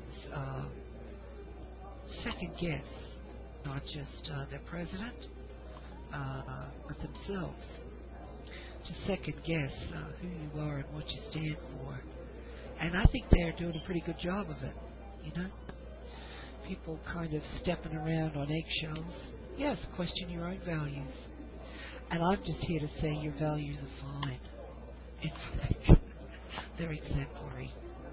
second guess not just their president, but themselves. To second guess who you are and what you stand for. And I think they're doing a pretty good job of it, you know. People kind of stepping around on eggshells. Yes, question your own values. And I'm just here to say your values are fine. In fact, they're exemplary.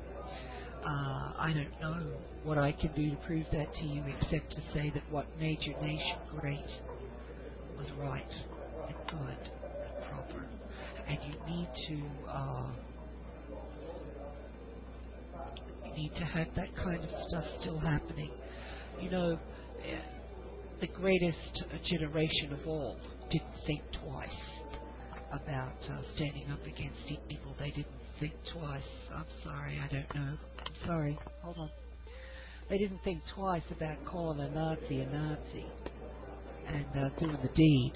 I don't know what I can do to prove that to you except to say that what made your nation great was right and good and proper. And you need to have that kind of stuff still happening. You know, the greatest generation of all didn't think twice about standing up against evil. They didn't think twice. I'm sorry, I don't know. I'm sorry. Hold on. They didn't think twice about calling a Nazi and doing the deed.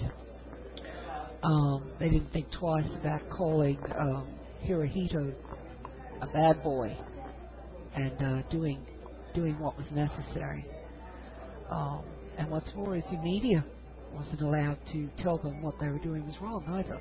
They didn't think twice about calling Hirohito a bad boy and doing what was necessary. And what's more is the media wasn't allowed to tell them what they were doing was wrong either.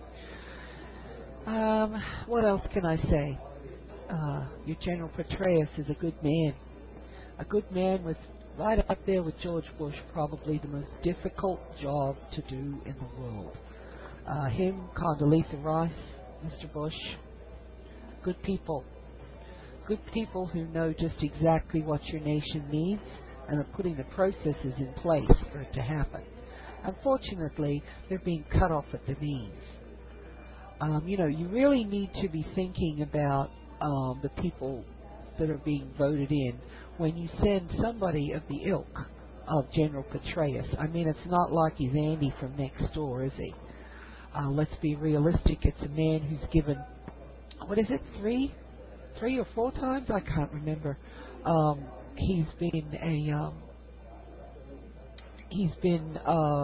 What else can I say? Your General Petraeus is a good man. A good man with right up there with George Bush, probably the most difficult job to do in the world. Him, Condoleezza Rice, Mr. Bush, good people. Good people who know just exactly what your nation needs and are putting the processes in place for it to happen. Unfortunately, they're being cut off at the knees. You really need to be thinking about the people that are being voted in when you send somebody of the ilk of General Petraeus. I mean, it's not like he's Andy from next door, is he? Let's be realistic. It's a man who's given, what is it, three or four times? I can't remember. He's been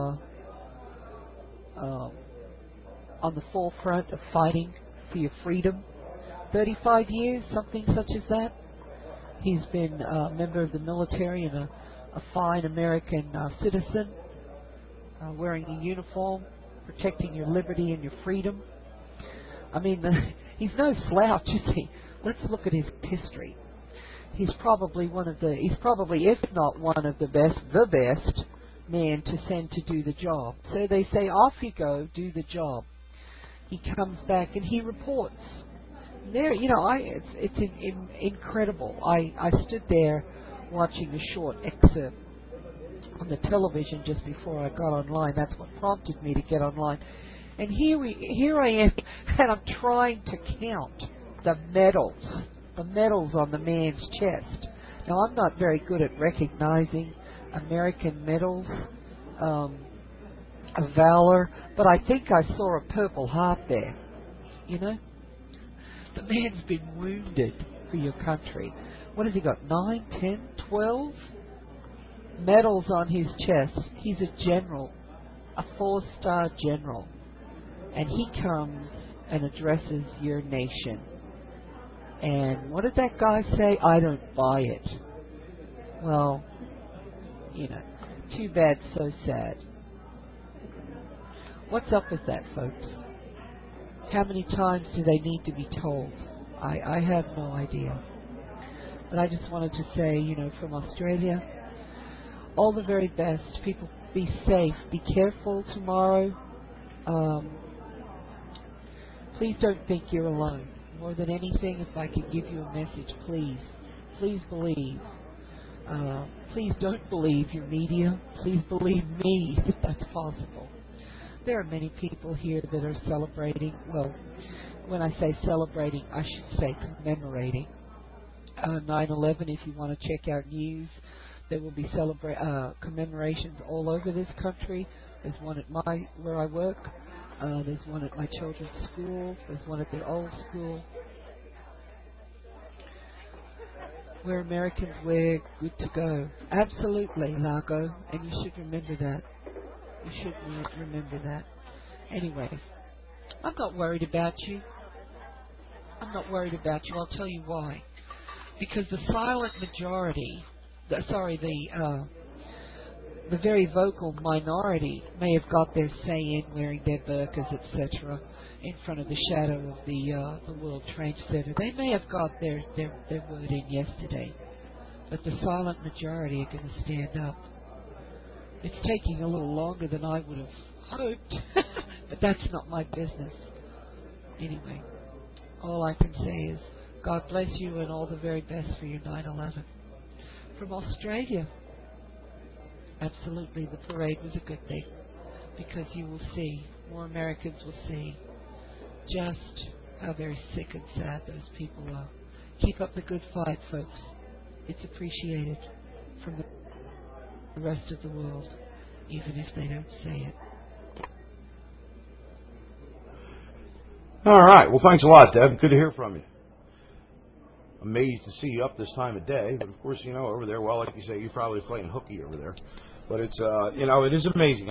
on the forefront of fighting for your freedom. 35 years, something such as that. He's been a member of the military and a fine American citizen, wearing a uniform, protecting your liberty and your freedom. I mean, he's no slouch, is he? Let's look at his history. He's probably, if not one of the best man to send to do the job. So they say, off you go, do the job. He comes back and he reports. There, it's incredible. I stood there watching a short excerpt on the television just before I got online. That's what prompted me to get online. And here I am, and I'm trying to count the medals on the man's chest. Now, I'm not very good at recognizing American medals of valor, but I think I saw a Purple Heart there. The man's been wounded for your country. What has he got? 9, 10, 12 medals on his chest. He's a general, a 4-star general. And he comes and addresses your nation. And what did that guy say? I don't buy it. Well, too bad, so sad. What's up with that, folks? How many times do they need to be told? I have no idea. But I just wanted to say, from Australia, all the very best. People, be safe. Be careful tomorrow. Please don't think you're alone. More than anything, if I could give you a message, please believe. Please don't believe your media. Please believe me, if that's possible. There are many people here that are celebrating. Well, when I say celebrating, I should say commemorating 9/11. If you want to check out news, there will be commemorations all over this country. There's one at where I work. There's one at my children's school. There's one at their old school. Where Americans wear good to go. Absolutely, Largo. And you should remember that. You should remember that. Anyway, I'm not worried about you. I'll tell you why. Because the silent majority, the very vocal minority may have got their say in wearing their burqas, etc., in front of the shadow of the World Trade Center. They may have got their word in yesterday. But the silent majority are going to stand up. It's taking a little longer than I would have hoped, but that's not my business. Anyway, all I can say is God bless you and all the very best for your 9/11. From Australia, absolutely, the parade was a good thing, because you will see, more Americans will see just how very sick and sad those people are. Keep up the good fight, folks. It's appreciated from the rest of the world, even if they don't say it. All right. Well, thanks a lot, Deb. Good to hear from you. amazed to see you up this time of day. But of course, over there, well, like you say, you're probably playing hooky over there. But it's, it is amazing.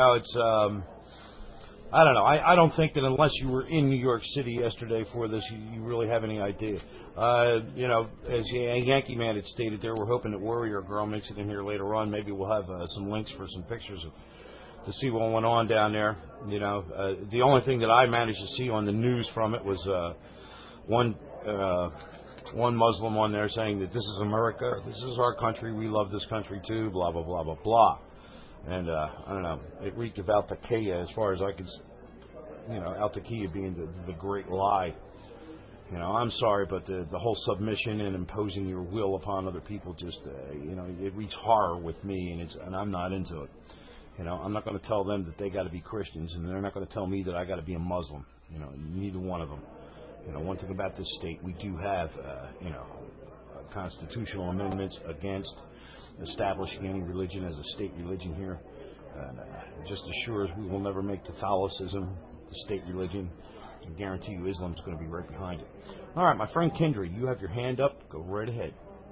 I don't know. I don't think that unless you were in New York City yesterday for this, you really have any idea. As Yankee Man had stated there, we're hoping that Warrior Girl makes it in here later on. Maybe we'll have some links for some pictures to see what went on down there. The only thing that I managed to see on the news from it was one Muslim on there saying that this is America, this is our country, we love this country too, blah, blah, blah, blah, blah. And, I don't know, it reeked of Al-Taqiyya as far as I could, Al-Taqiyya being the great lie. I'm sorry, but the whole submission and imposing your will upon other people just, it reads horror with me, and I'm not into it. I'm not going to tell them that they got to be Christians, and they're not going to tell me that I got to be a Muslim. Neither one of them. One thing about this state, we do have, constitutional amendments against establishing any religion as a state religion here. And just as sure as we will never make Catholicism the state religion, I guarantee you Islam's going to be right behind it. All right, my friend Kendra, you have your hand up. Go right ahead.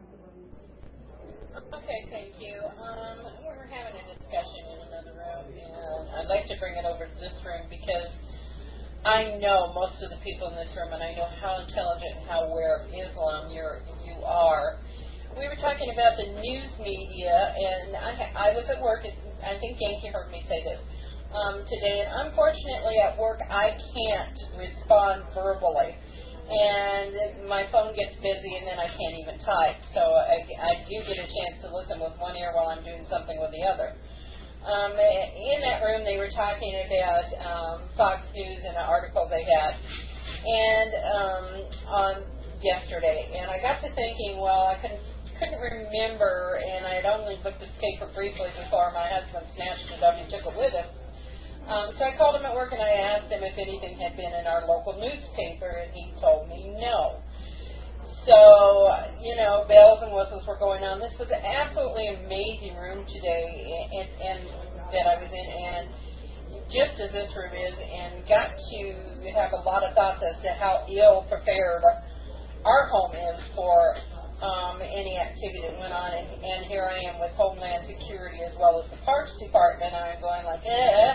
Okay, thank you. We're having a discussion in another room, and I'd like to bring it over to this room because I know most of the people in this room, and I know how intelligent and how aware of Islam you are. We were talking about the news media, and I was at work. I think Yankee heard me say this today. And unfortunately, at work, I can't respond verbally, and my phone gets busy, and then I can't even type. So I do get a chance to listen with one ear while I'm doing something with the other. In that room, they were talking about Fox News and an article they had, and on yesterday, and I got to thinking, well, I couldn't remember, and I had only looked at the paper briefly before my husband snatched it up and took it with him. So I called him at work and I asked him if anything had been in our local newspaper, and he told me no. So, bells and whistles were going on. This was an absolutely amazing room today, and that I was in, and just as this room is, and got to have a lot of thoughts as to how ill prepared our home is for any activity that went on, and here I am with Homeland Security as well as the Parks Department, and I'm going like,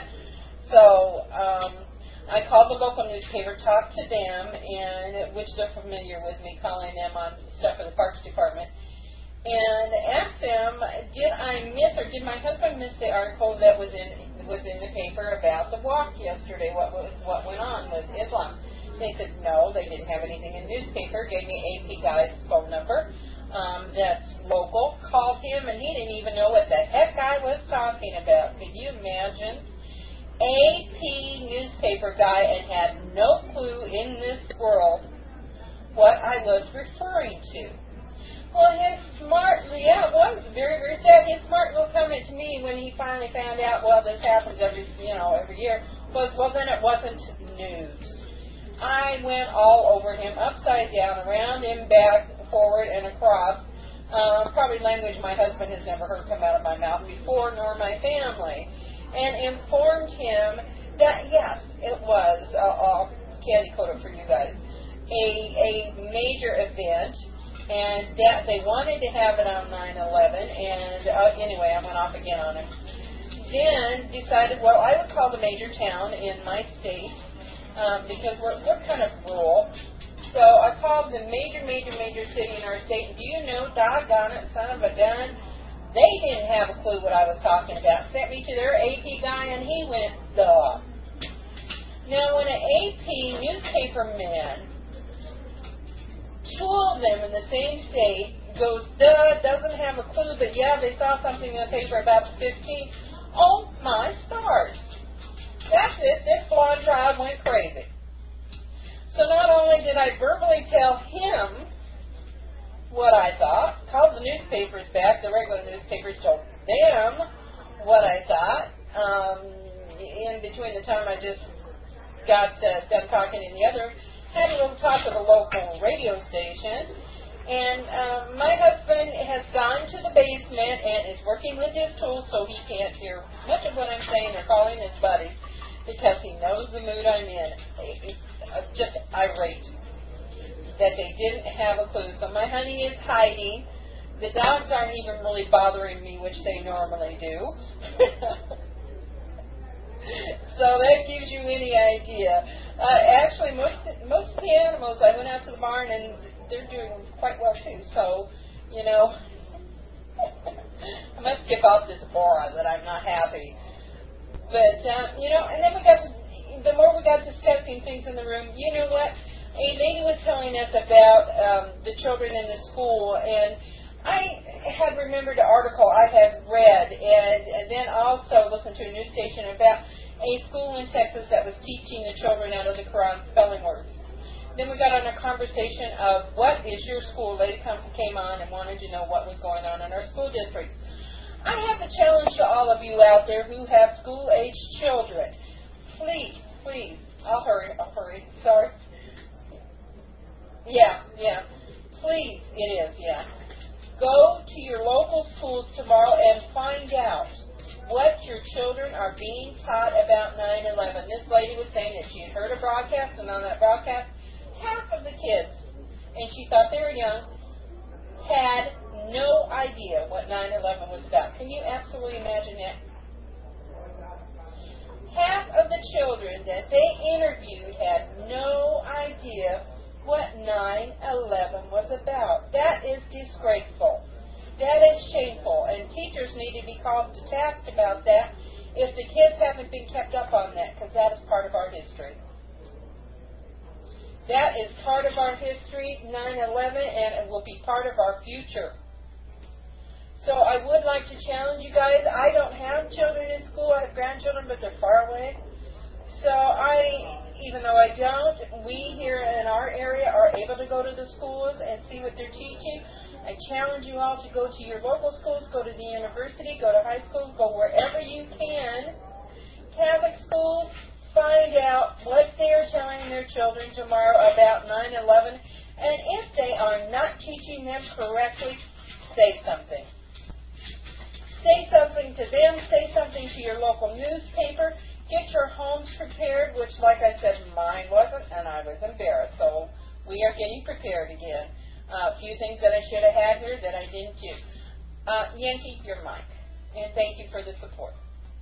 So I called the local newspaper, talked to them, and which they're familiar with me calling them on stuff for the Parks Department, and asked them, did I miss or did my husband miss the article that was in the paper about the walk yesterday? What went on with Islam? They said no, they didn't have anything in the newspaper. Gave me AP Guy's phone number. That's local. Called him, and he didn't even know what the heck I was talking about. Could you imagine? AP newspaper guy and had no clue in this world what I was referring to. Well, it was very, very sad. His smart little comment to me when he finally found out, well, this happens every year, was, well, then it wasn't news. I went all over him, upside down, around him, back, forward, and across. Probably language my husband has never heard come out of my mouth before, nor my family. And informed him that, yes, it was, I'll candy coat it for you guys, a major event, and that they wanted to have it on 9/11, and anyway, I went off again on him. Then decided, well, I would call the major town in my state, because we're kind of rural. So I called the major city in our state, and do you know, doggone it, son of a gun, they didn't have a clue what I was talking about. Sent me to their AP guy, and he went, duh. Now, when an AP newspaper man, two of them in the same state, goes, duh, doesn't have a clue, but yeah, they saw something in the paper about the 15th, oh my stars. That's it. This blonde child went crazy. So not only did I verbally tell him what I thought, called the newspapers back, the regular newspapers told them what I thought, in between the time I just got done talking in the other, had a little talk with a local radio station, and my husband has gone to the basement and is working with his tools so he can't hear much of what I'm saying or calling his buddies, because he knows the mood I'm in. It's just irate. that they didn't have a clue. So my honey is hiding. The dogs aren't even really bothering me, which they normally do. So that gives you any idea. Actually, most of the animals, I went out to the barn and they're doing quite well too. So, you know, I must give off this aura that I'm not happy. But, you know, and then the more we got discussing things in the room, you know what? A lady was telling us about the children in the school, and I had remembered an article I had read, and then also listened to a news station about a school in Texas that was teaching the children out of the Quran spelling words. Then we got on a conversation of what is your school. A lady came on and wanted to know what was going on in our school district. I have a challenge to all of you out there who have school-aged children. Please, I'll hurry, sorry. Yeah, please, it is, yeah. Go to your local schools tomorrow and find out what your children are being taught about 9/11. This lady was saying that she had heard a broadcast, and on that broadcast, half of the kids, and she thought they were young, had no idea what 9/11 was about. Can you absolutely imagine that? Half of the children that they interviewed had no idea what 9/11 was about. That is disgraceful. That is shameful. And teachers need to be called to task about that if the kids haven't been kept up on that, because that is part of our history. That is part of our history, 9/11, and it will be part of our future. So I would like to challenge you guys. I don't have children in school. I have grandchildren, but they're far away. So even though I don't, we here in our area are able to go to the schools and see what they're teaching. I challenge you all to go to your local schools, go to the university, go to high schools, go wherever you can. Catholic schools, find out what they are telling their children tomorrow about 9/11. And if they are not teaching them correctly, say something. Say something to them. Say something to your local newspaper. Get your homes prepared, which, like I said, mine wasn't, and I was embarrassed. So we are getting prepared again. A few things that I should have had here that I didn't do. Yankee, your mic. And thank you for the support.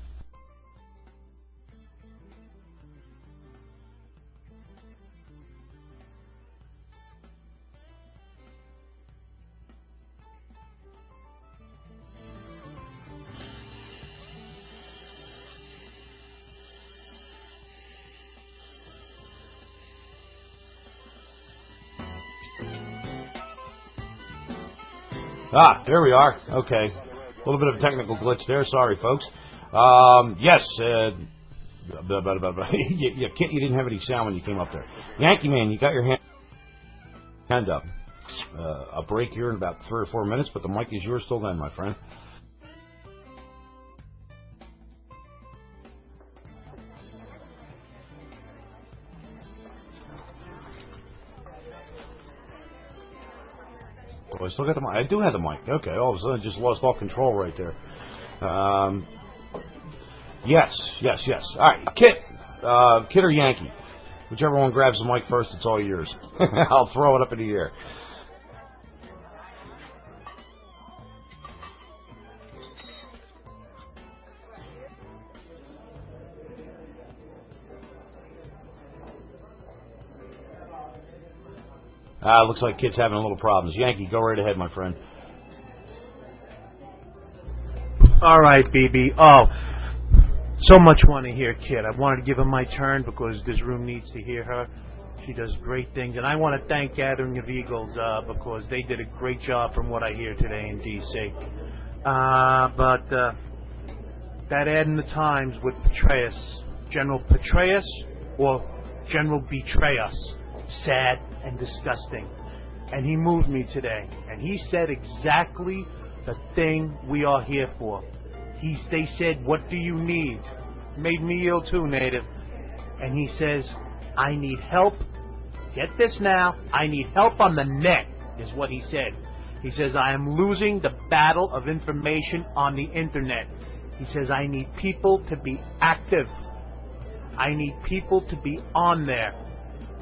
There we are. Okay. A little bit of a technical glitch there. Sorry, folks. Yes. You didn't have any sound when you came up there. Yankee Man, you got your hand up. A break here in about 3 or 4 minutes, but the mic is yours till then, my friend. Oh, I still got the mic. I do have the mic. Okay, all of a sudden I just lost all control right there. Yes. All right, Kit or Yankee. Whichever one grabs the mic first, it's all yours. I'll throw it up in the air. Looks like Kit's having a little problems. Yankee, go right ahead, my friend. All right, BB. Oh, so much want to hear Kit. I wanted to give her my turn because this room needs to hear her. She does great things. And I want to thank Gathering of Eagles because they did a great job from what I hear today in D.C. But that ad in the Times with Petraeus, General Petraeus or General Betrayus, sad and disgusting. And he moved me today. And he said exactly the thing we are here for. They said, what do you need? Made me ill too, Native. And he says, I need help. Get this now. I need help on the net, is what he said. He says, I am losing the battle of information on the internet. He says, I need people to be active. I need people to be on there.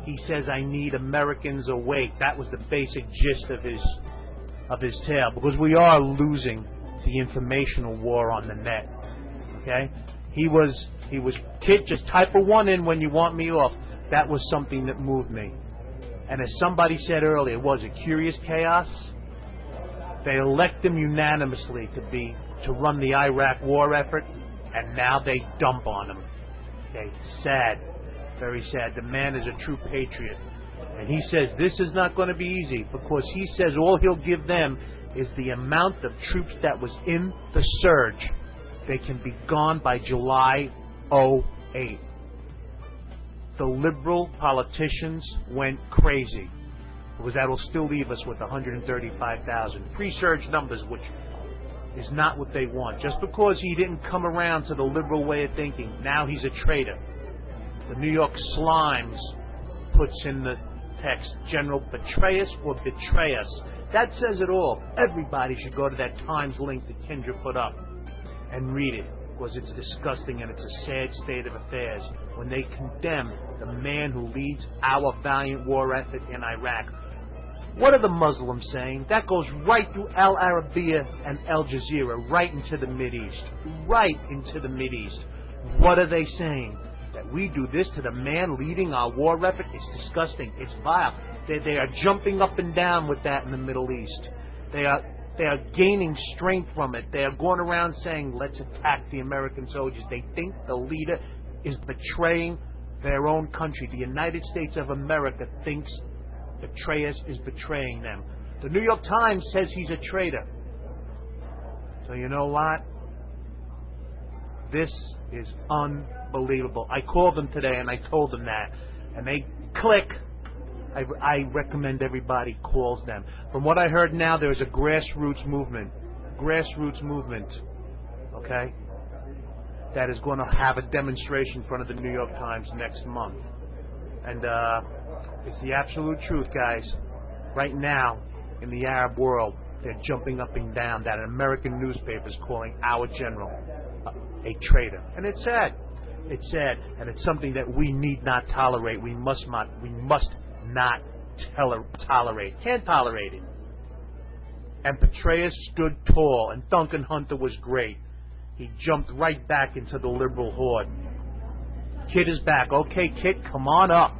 He says, I need Americans awake. That was the basic gist of his tale, because we are losing the informational war on the net. Okay? He was kid, just type a 1 in when you want me off. That was something that moved me. And as somebody said earlier, was it curious chaos? They elect him unanimously to run the Iraq war effort, and now they dump on him. Okay, sad, very sad. The man is a true patriot, and he says this is not going to be easy, because he says all he'll give them is the amount of troops that was in the surge. They can be gone by July 08. The liberal politicians went crazy, because that will still leave us with 135,000 pre-surge numbers, which is not what they want. Just because he didn't come around to the liberal way of thinking, now he's a traitor. The New York Slimes puts in the text, General betray us or betray us. That says it all. Everybody should go to that Times link that Kendra put up and read it, because it's disgusting and it's a sad state of affairs when they condemn the man who leads our valiant war effort in Iraq. What are the Muslims saying? That goes right through Al Arabiya and Al Jazeera, right into the Mideast. Right into the Mideast. What are they saying? That we do this to the man leading our war effort? It's disgusting. It's vile. They are jumping up and down with that in the Middle East. They are gaining strength from it. They are going around saying, let's attack the American soldiers. They think the leader is betraying their own country. The United States of America thinks Petraeus is betraying them. The New York Times says he's a traitor. So you know what? This is unbelievable. I called them today and I told them that. And they click. I recommend everybody calls them. From what I heard now, there's a grassroots movement. Okay? That is going to have a demonstration in front of the New York Times next month. And it's the absolute truth, guys. Right now, in the Arab world, they're jumping up and down that an American newspaper is calling our general a traitor. And it's sad. It's sad. And it's something that we need not tolerate. We must not tolerate. Can't tolerate it. And Petraeus stood tall, and Duncan Hunter was great. He jumped right back into the liberal horde. Kid is back. Okay, Kid, come on up.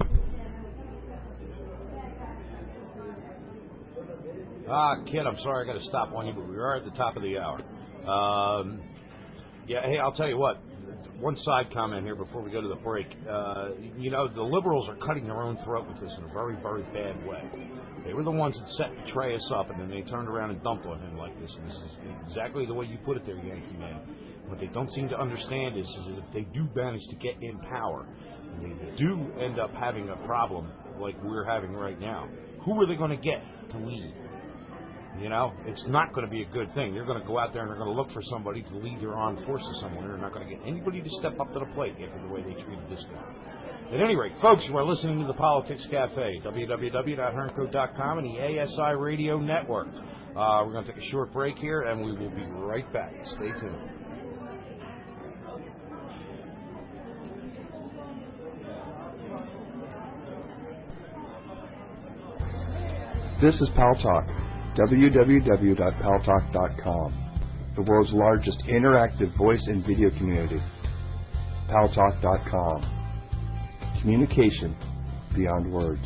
Kid, I'm sorry I got to stop on you, but we are at the top of the hour. Hey, I'll tell you what. One side comment here before we go to the break. The liberals are cutting their own throat with this in a very, very bad way. They were the ones that set Petraeus up, and then they turned around and dumped on him like this. And this is exactly the way you put it there, Yankee Man. What they don't seem to understand is if they do manage to get in power, and they do end up having a problem like we're having right now, who are they going to get to lead? It's not going to be a good thing. They're going to go out there and they're going to look for somebody to lead their armed forces somewhere. They're not going to get anybody to step up to the plate after the way they treated this guy. At any rate, folks, you are listening to the Politics Cafe, www.hernco.com and the ASI Radio Network. We're going to take a short break here, and we will be right back. Stay tuned. This is Pal Talk. www.paltalk.com, the world's largest interactive voice and video community. paltalk.com. Communication beyond words.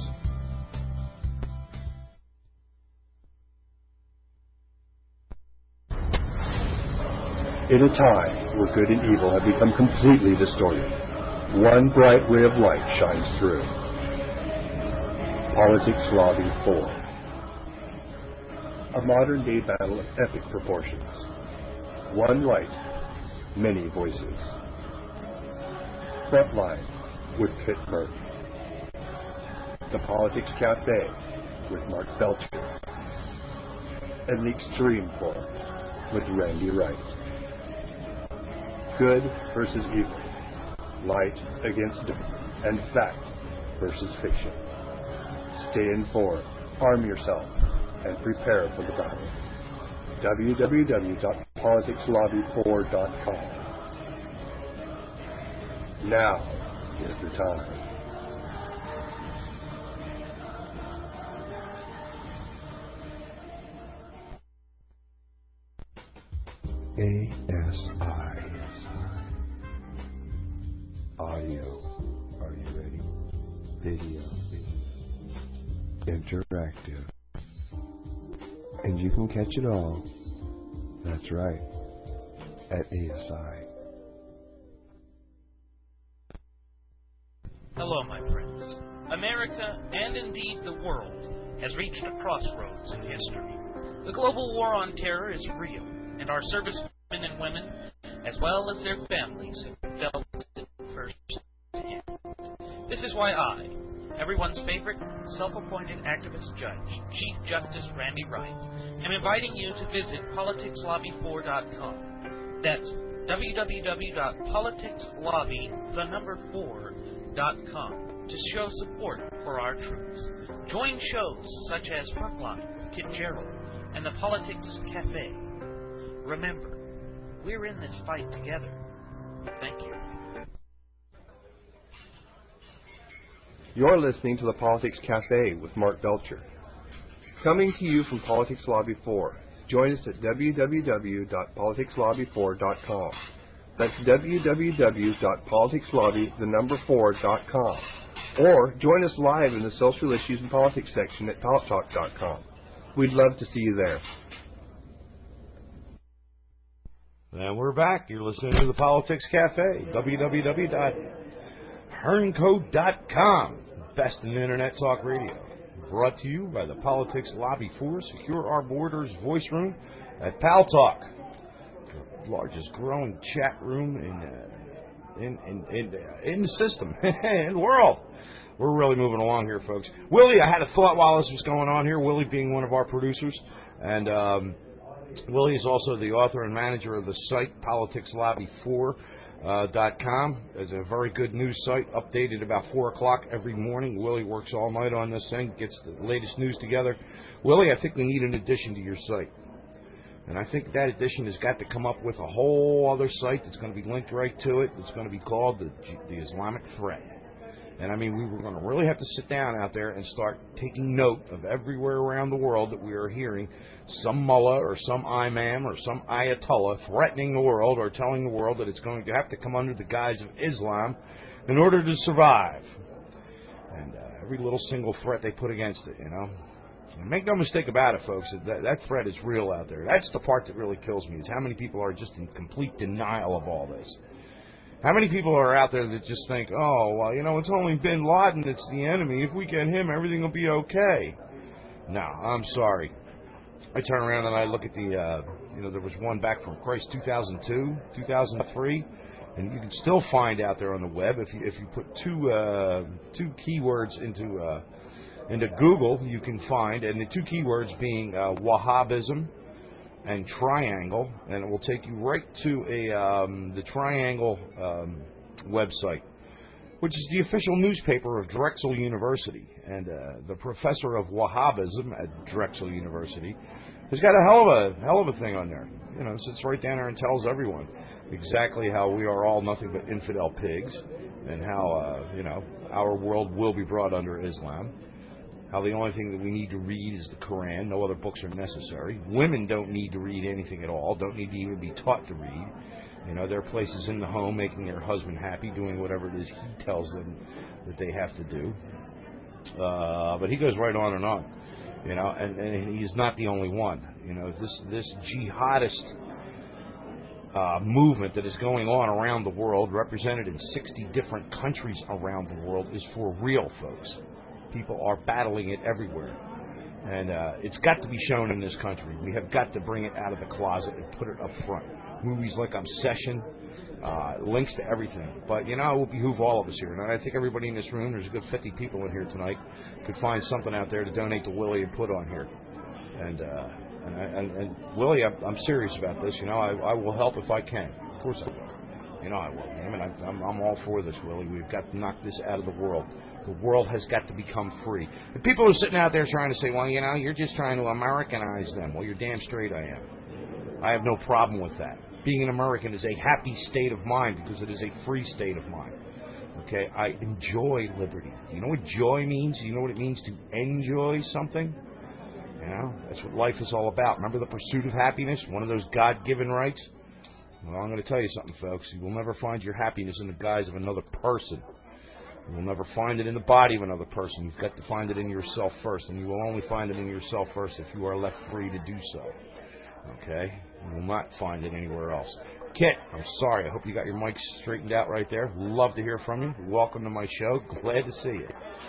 In a time where good and evil have become completely distorted, one bright ray of light shines through. Politics Lobby 4. A modern-day battle of epic proportions. One light, many voices. Frontline with Kit Murphy. The Politics Cafe with Mark Belcher. And the Extreme Forum with Randy Wright. Good versus evil. Light against dark. And fact versus fiction. Stay informed. Arm yourself. And prepare for the battle. www.politicslobby4.com. Now is the time. ASI. Audio. Are you ready? Video. Interactive. And you can catch it all. That's right. At ASI. Hello, my friends. America, and indeed the world, has reached a crossroads in history. The global war on terror is real, and our servicemen and women, as well as their families, have felt it firsthand. This is why I, everyone's favorite self-appointed activist judge, Chief Justice Randy Wright, am inviting you to visit politicslobby4.com. That's www.politicslobby4.com to show support for our troops. Join shows such as Frontline, Kit Gerald, and the Politics Cafe. Remember, we're in this fight together. Thank you. You're listening to the Politics Cafe with Mark Belcher. Coming to you from Politics Lobby 4. Join us at www.politicslobby4.com. That's www.politicslobby4.com. Or join us live in the Social Issues and Politics section at paltalk.com. We'd love to see you there. And we're back. You're listening to the Politics Cafe. www.hernco.com. Best in Internet Talk Radio. Brought to you by the Politics Lobby 4 Secure Our Borders voice room at Pal Talk. The largest growing chat room in the system, in the world. We're really moving along here, folks. Willie, I had a thought while this was going on here, Willie being one of our producers, and Willie is also the author and manager of the site, politicslobby4.com. It's a very good news site, updated about 4 o'clock every morning. Willie works all night on this thing, gets the latest news together. Willie, I think we need an addition to your site. And I think that addition has got to come up with a whole other site that's going to be linked right to it. It's going to be called the Islamic Threat. And I mean, we were going to really have to sit down out there and start taking note of everywhere around the world that we are hearing some mullah or some imam or some ayatollah threatening the world or telling the world that it's going to have to come under the guise of Islam in order to survive. And every little single threat they put against it, you know. And make no mistake about it, folks, that threat is real out there. That's the part that really kills me, is how many people are just in complete denial of all this. How many people are out there that just think, oh, well, you know, it's only bin Laden that's the enemy. If we get him, everything will be okay. No, I'm sorry. I turn around and I look at the, there was one back from 2002, 2003, and you can still find out there on the web, if you put two keywords into Google, you can find, and the two keywords being Wahhabism and triangle, and it will take you right to the Triangle website, which is the official newspaper of Drexel University. And the professor of Wahhabism at Drexel University has got a hell of a thing on there. You know, sits right down there and tells everyone exactly how we are all nothing but infidel pigs, and how our world will be brought under Islam. How the only thing that we need to read is the Quran. No other books are necessary. Women don't need to read anything at all. Don't need to even be taught to read. You know, their place is in the home, making their husband happy, doing whatever it is he tells them that they have to do. But he goes right on and on. You know, and he's not the only one. You know, this jihadist movement that is going on around the world, represented in 60 different countries around the world, is for real, folks. People are battling it everywhere. And it's got to be shown in this country. We have got to bring it out of the closet and put it up front. Movies like Obsession, links to everything. But, you know, it will behoove all of us here. And I think everybody in this room, there's a good 50 people in here tonight, could find something out there to donate to Willie and put on here. And Willie, I'm serious about this. You know, I will help if I can. Of course I will. You know I will. I mean, I'm all for this, Willie. We've got to knock this out of the world. The world has got to become free. And people are sitting out there trying to say, well, you know, you're just trying to Americanize them. Well, you're damn straight I am. I have no problem with that. Being an American is a happy state of mind because it is a free state of mind. Okay? I enjoy liberty. Do you know what joy means? Do you know what it means to enjoy something? You know, that's what life is all about. Remember the pursuit of happiness? One of those God-given rights? Well, I'm going to tell you something, folks. You will never find your happiness in the guise of another person. You will never find it in the body of another person. You've got to find it in yourself first, and you will only find it in yourself first if you are left free to do so. Okay? You will not find it anywhere else. Kit, I'm sorry. I hope you got your mic straightened out right there. Love to hear from you. Welcome to my show. Glad to see you.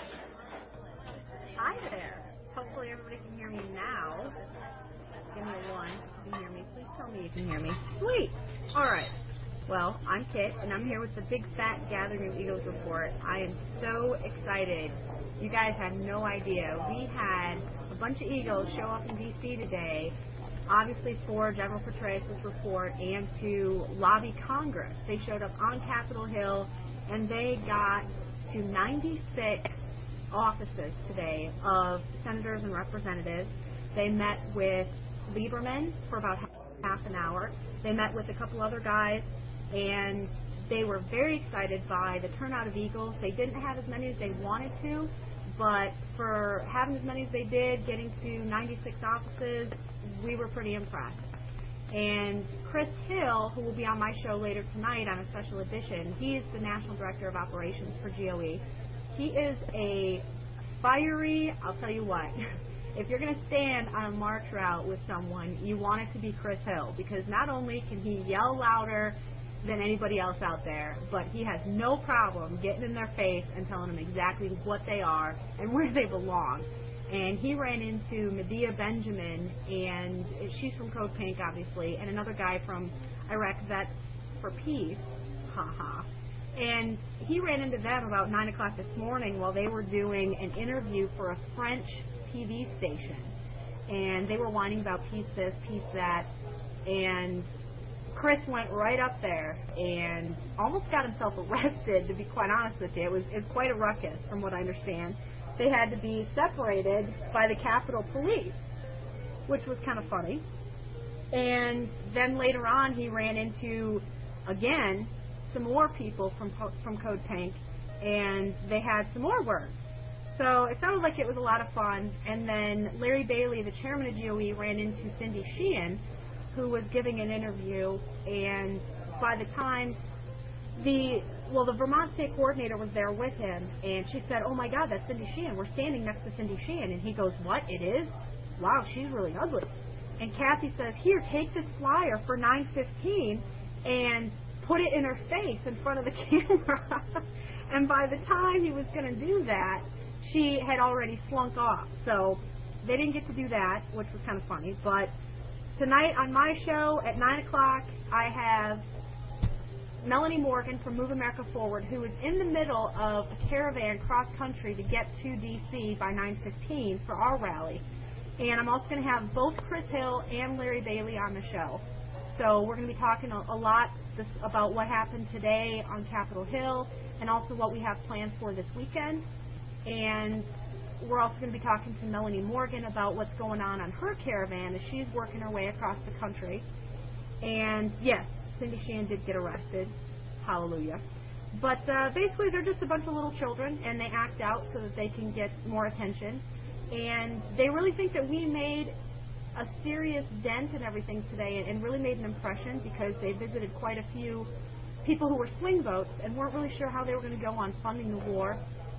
Hi there. Hopefully everybody can hear me now. Give me a 1. You can hear me. Please tell me you can hear me. Sweet. All right. Well, I'm Kit, and I'm here with the Big Fat Gathering of Eagles report. I am so excited. You guys have no idea. We had a bunch of Eagles show up in D.C. today, obviously for General Petraeus' report and to lobby Congress. They showed up on Capitol Hill, and they got to 96 offices today of senators and representatives. They met with Lieberman for about half an hour. They met with a couple other guys, and they were very excited by the turnout of Eagles. They didn't have as many as they wanted to, but for having as many as they did, getting to 96 offices, we were pretty impressed. And Chris Hill, who will be on my show later tonight on a special edition, he is the National Director of Operations for GOE. He is a fiery, I'll tell you what, if you're going to stand on a march route with someone, you want it to be Chris Hill, because not only can he yell louder than anybody else out there, but he has no problem getting in their face and telling them exactly what they are and where they belong. And he ran into Medea Benjamin, and she's from Code Pink, obviously, and another guy from Iraq Vets for Peace, haha. And he ran into them about 9 o'clock this morning while they were doing an interview for a French TV station. And they were whining about peace this, peace that, and Chris went right up there and almost got himself arrested, to be quite honest with you. It was quite a ruckus, from what I understand. They had to be separated by the Capitol Police, which was kind of funny. And then later on, he ran into, again, some more people from Code Pink, and they had some more words. So it sounded like it was a lot of fun. And then Larry Bailey, the chairman of GOE, ran into Cindy Sheehan, who was giving an interview, and by the time the Vermont State Coordinator was there with him, and she said, "Oh my God, that's Cindy Sheehan. We're standing next to Cindy Sheehan." And he goes, "What? It is? Wow, she's really ugly." And Kathy says, "Here, take this flyer for 9:15 and put it in her face in front of the camera." And by the time he was going to do that, she had already slunk off. So they didn't get to do that, which was kind of funny. But tonight on my show at 9 o'clock, I have Melanie Morgan from Move America Forward, who is in the middle of a caravan cross-country to get to D.C. by 9:15 for our rally. And I'm also going to have both Chris Hill and Larry Bailey on the show. So we're going to be talking a lot about what happened today on Capitol Hill and also what we have planned for this weekend. And we're also going to be talking to Melanie Morgan about what's going on her caravan as she's working her way across the country. And yes, Cindy Sheehan did get arrested. Hallelujah. But basically they're just a bunch of little children, and they act out so that they can get more attention. And they really think that we made a serious dent in everything today and really made an impression, because they visited quite a few people who were swing votes and weren't really sure how they were going to go on funding the war.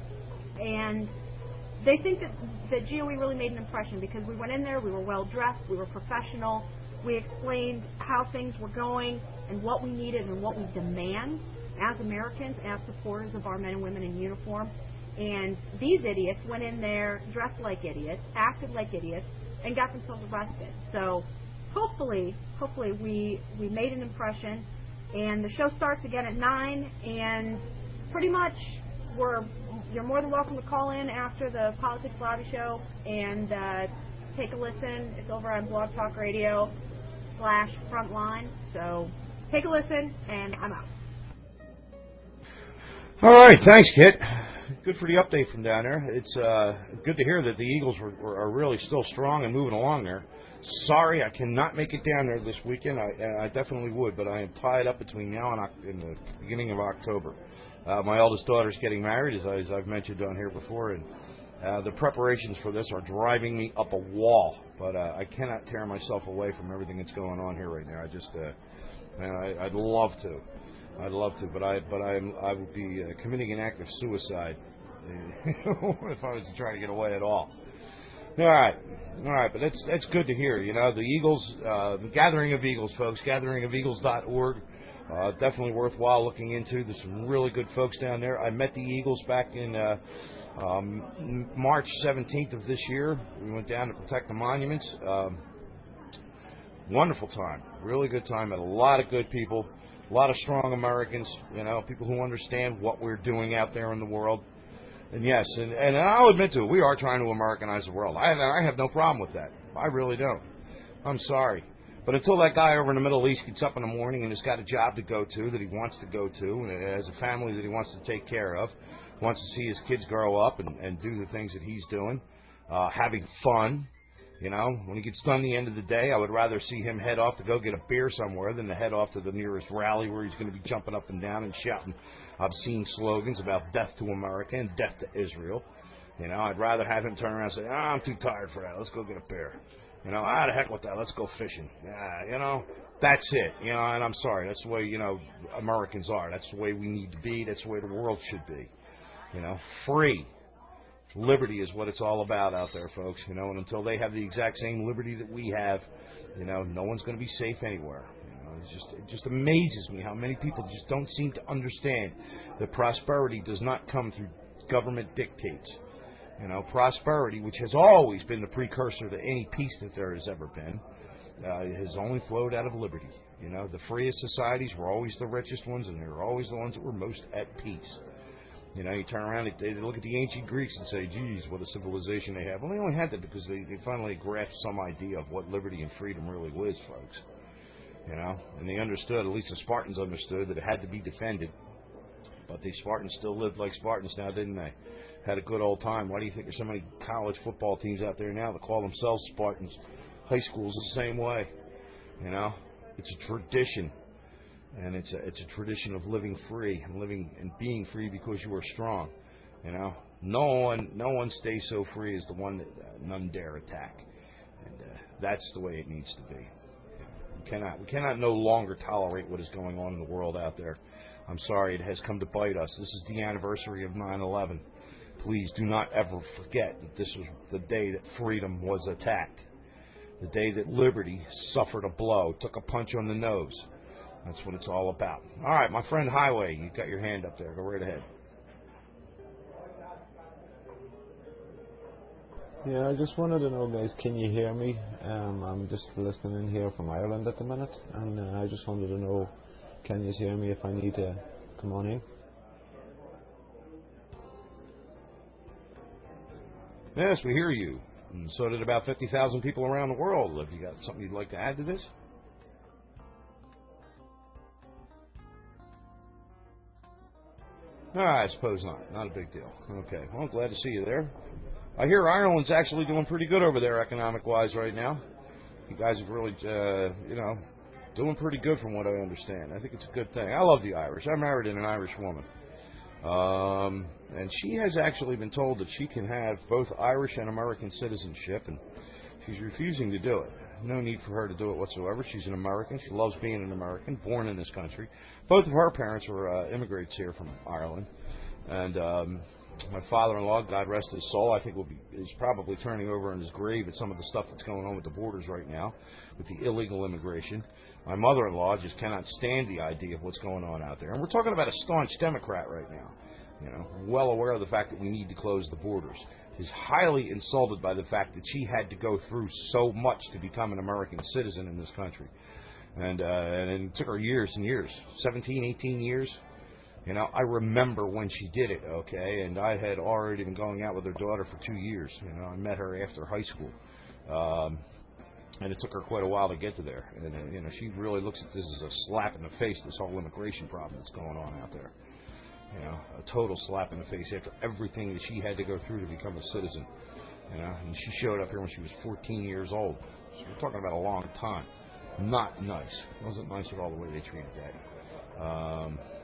And they think that GOE really made an impression, because we went in there, we were well dressed, we were professional, we explained how things were going and what we needed and what we demand as Americans, as supporters of our men and women in uniform. And these idiots went in there dressed like idiots, acted like idiots, and got themselves arrested. So hopefully we made an impression. And the show starts again at 9, and pretty much you're more than welcome to call in after the Politics Lobby show and take a listen. It's over on Blog Talk Radio /Frontline. So take a listen, and I'm out. All right, thanks, Kit. Good for the update from down there. It's good to hear that the Eagles are really still strong and moving along there. Sorry, I cannot make it down there this weekend. I definitely would, but I am tied up between now and the beginning of October. My eldest daughter's getting married, as I've mentioned on here before, and The preparations for this are driving me up a wall, but I cannot tear myself away from everything that's going on here right now. I just, man, I'd love to. But I would be committing an act of suicide if I was to try to get away at all. All right, but that's good to hear. You know, the Eagles, the Gathering of Eagles, folks, gatheringofeagles.org. Definitely worthwhile looking into. There's some really good folks down there. I met the Eagles back in March 17th of this year. We went down to protect the monuments. Wonderful time, really good time. Met a lot of good people, a lot of strong Americans. You know, people who understand what we're doing out there in the world. And yes, and I'll admit to it, we are trying to Americanize the world. I have no problem with that. I really don't. I'm sorry. But until that guy over in the Middle East gets up in the morning and has got a job to go to that he wants to go to, and has a family that he wants to take care of, wants to see his kids grow up and do the things that he's doing, having fun, you know, when he gets done at the end of the day, I would rather see him head off to go get a beer somewhere than to head off to the nearest rally where he's going to be jumping up and down and shouting obscene slogans about death to America and death to Israel. You know, I'd rather have him turn around and say, I'm too tired for that. Let's go get a beer. You know, the heck with that. Let's go fishing. Yeah, you know, that's it. You know, and I'm sorry. That's the way, you know, Americans are. That's the way we need to be. That's the way the world should be. You know, free. Liberty is what it's all about out there, folks. You know, and until they have the exact same liberty that we have, you know, no one's going to be safe anywhere. You know, it just amazes me how many people just don't seem to understand that prosperity does not come through government dictates. You know, prosperity, which has always been the precursor to any peace that there has ever been, has only flowed out of liberty. You know, the freest societies were always the richest ones, and they were always the ones that were most at peace. You know, you turn around, they look at the ancient Greeks and say, geez, what a civilization they have. Well, they only had that because they finally grasped some idea of what liberty and freedom really was, folks. You know, and they understood, at least the Spartans understood, that it had to be defended. But the Spartans still lived like Spartans now, didn't they? Had a good old time. Why do you think there's so many college football teams out there now that call themselves Spartans? High school's the same way. You know, it's a tradition. And it's a tradition of living free and being free because you are strong. You know, no one stays so free as the one that none dare attack, and that's the way it needs to be. We cannot no longer tolerate what is going on in the world out there. I'm sorry, it has come to bite us. This is the anniversary of 9/11. Please do not ever forget that this was the day that freedom was attacked, the day that liberty suffered a blow, took a punch on the nose. That's what it's all about. All right, my friend Highway, you got your hand up there. Go right ahead. Yeah, I just wanted to know, guys, can you hear me? I'm just listening in here from Ireland at the minute, and I just wanted to know, can you hear me if I need to come on in? Yes, we hear you. And so did about 50,000 people around the world. Have you got something you'd like to add to this? No, I suppose not. Not a big deal. Okay. Well, I'm glad to see you there. I hear Ireland's actually doing pretty good over there economic-wise right now. You guys have really, doing pretty good from what I understand. I think it's a good thing. I love the Irish. I married an Irish woman. And she has actually been told that she can have both Irish and American citizenship, and she's refusing to do it. No need for her to do it whatsoever. She's an American. She loves being an American, born in this country. Both of her parents were immigrants here from Ireland. And my father-in-law, God rest his soul, I think is probably turning over in his grave at some of the stuff that's going on with the borders right now, with the illegal immigration. My mother-in-law just cannot stand the idea of what's going on out there. And we're talking about a staunch Democrat right now, you know, well aware of the fact that we need to close the borders. Is highly insulted by the fact that she had to go through so much to become an American citizen in this country. And it took her years and years, 17, 18 years. You know, I remember when she did it, okay, and I had already been going out with her daughter for 2 years. You know, I met her after high school. And it took her quite a while to get to there. And, you know, she really looks at this as a slap in the face, this whole immigration problem that's going on out there. You know, a total slap in the face after everything that she had to go through to become a citizen. You know, and she showed up here when she was 14 years old. So we're talking about a long time. Not nice. It wasn't nice at all the way they treated that.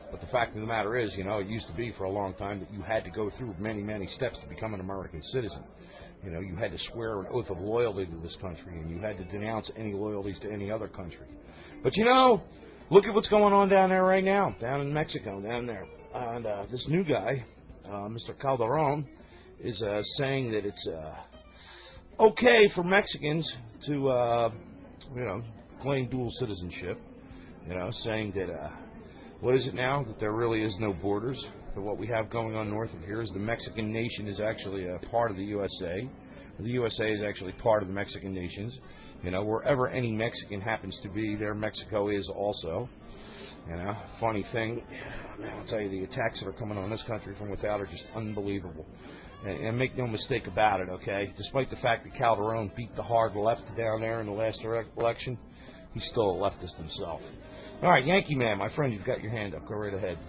But the fact of the matter is, you know, it used to be for a long time that you had to go through many, many steps to become an American citizen. You know, you had to swear an oath of loyalty to this country, and you had to denounce any loyalties to any other country. But, you know, look at what's going on down there right now, down in Mexico, down there. And this new guy, Mr. Calderon, is saying that it's okay for Mexicans to, you know, claim dual citizenship. You know, saying that, what is it now? That there really is no borders. That what we have going on north of here is the Mexican nation is actually a part of the USA. The USA is actually part of the Mexican nations. You know, wherever any Mexican happens to be, there Mexico is also. You know, funny thing, I'll tell you, the attacks that are coming on this country from without are just unbelievable. And make no mistake about it, okay? Despite the fact that Calderon beat the hard left down there in the last election, he's still a leftist himself. All right, Yankee Man, my friend, you've got your hand up. Go right ahead.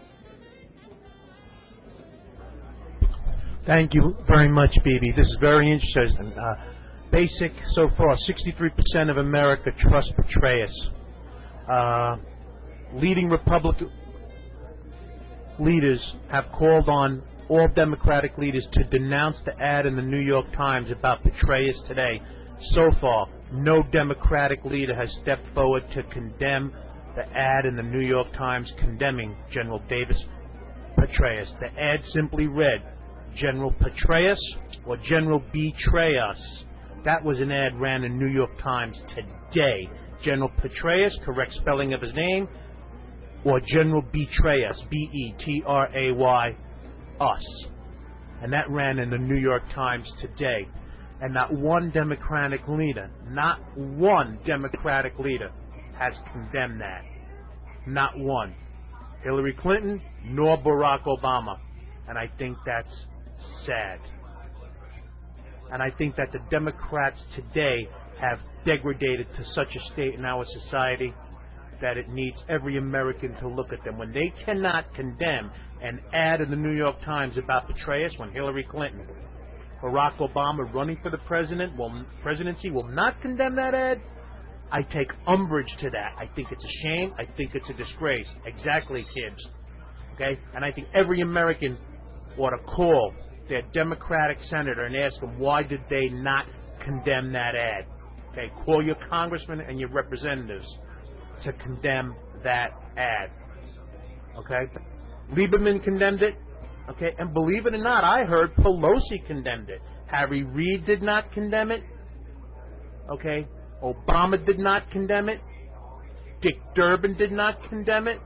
Thank you very much, BB. This is very interesting. Basic, so far, 63% of America trust Petraeus. Leading Republican leaders have called on all Democratic leaders to denounce the ad in the New York Times about Petraeus today. So far, no Democratic leader has stepped forward to condemn the ad in the New York Times condemning General Davis Petraeus. The ad simply read, General Petraeus or General Betray Us. That was an ad ran in New York Times today. General Petraeus, correct spelling of his name, or General Betray Us, B-E-T-R-A-Y, us. And that ran in the New York Times today. And not one Democratic leader has condemned that. Not one. Hillary Clinton nor Barack Obama. And I think that's sad. And I think that the Democrats today have degraded to such a state in our society that it needs every American to look at them. When they cannot condemn an ad in the New York Times about Petraeus, when Hillary Clinton, Barack Obama running for the presidency will not condemn that ad, I take umbrage to that. I think it's a shame. I think it's a disgrace. Exactly, kids. Okay? And I think every American ought to call their Democratic senator and ask them why did they not condemn that ad. Okay? Call your congressmen and your representatives to condemn that ad. Okay? Lieberman condemned it. Okay? And believe it or not, I heard Pelosi condemned it. Harry Reid did not condemn it. Okay? Obama did not condemn it. Dick Durbin did not condemn it.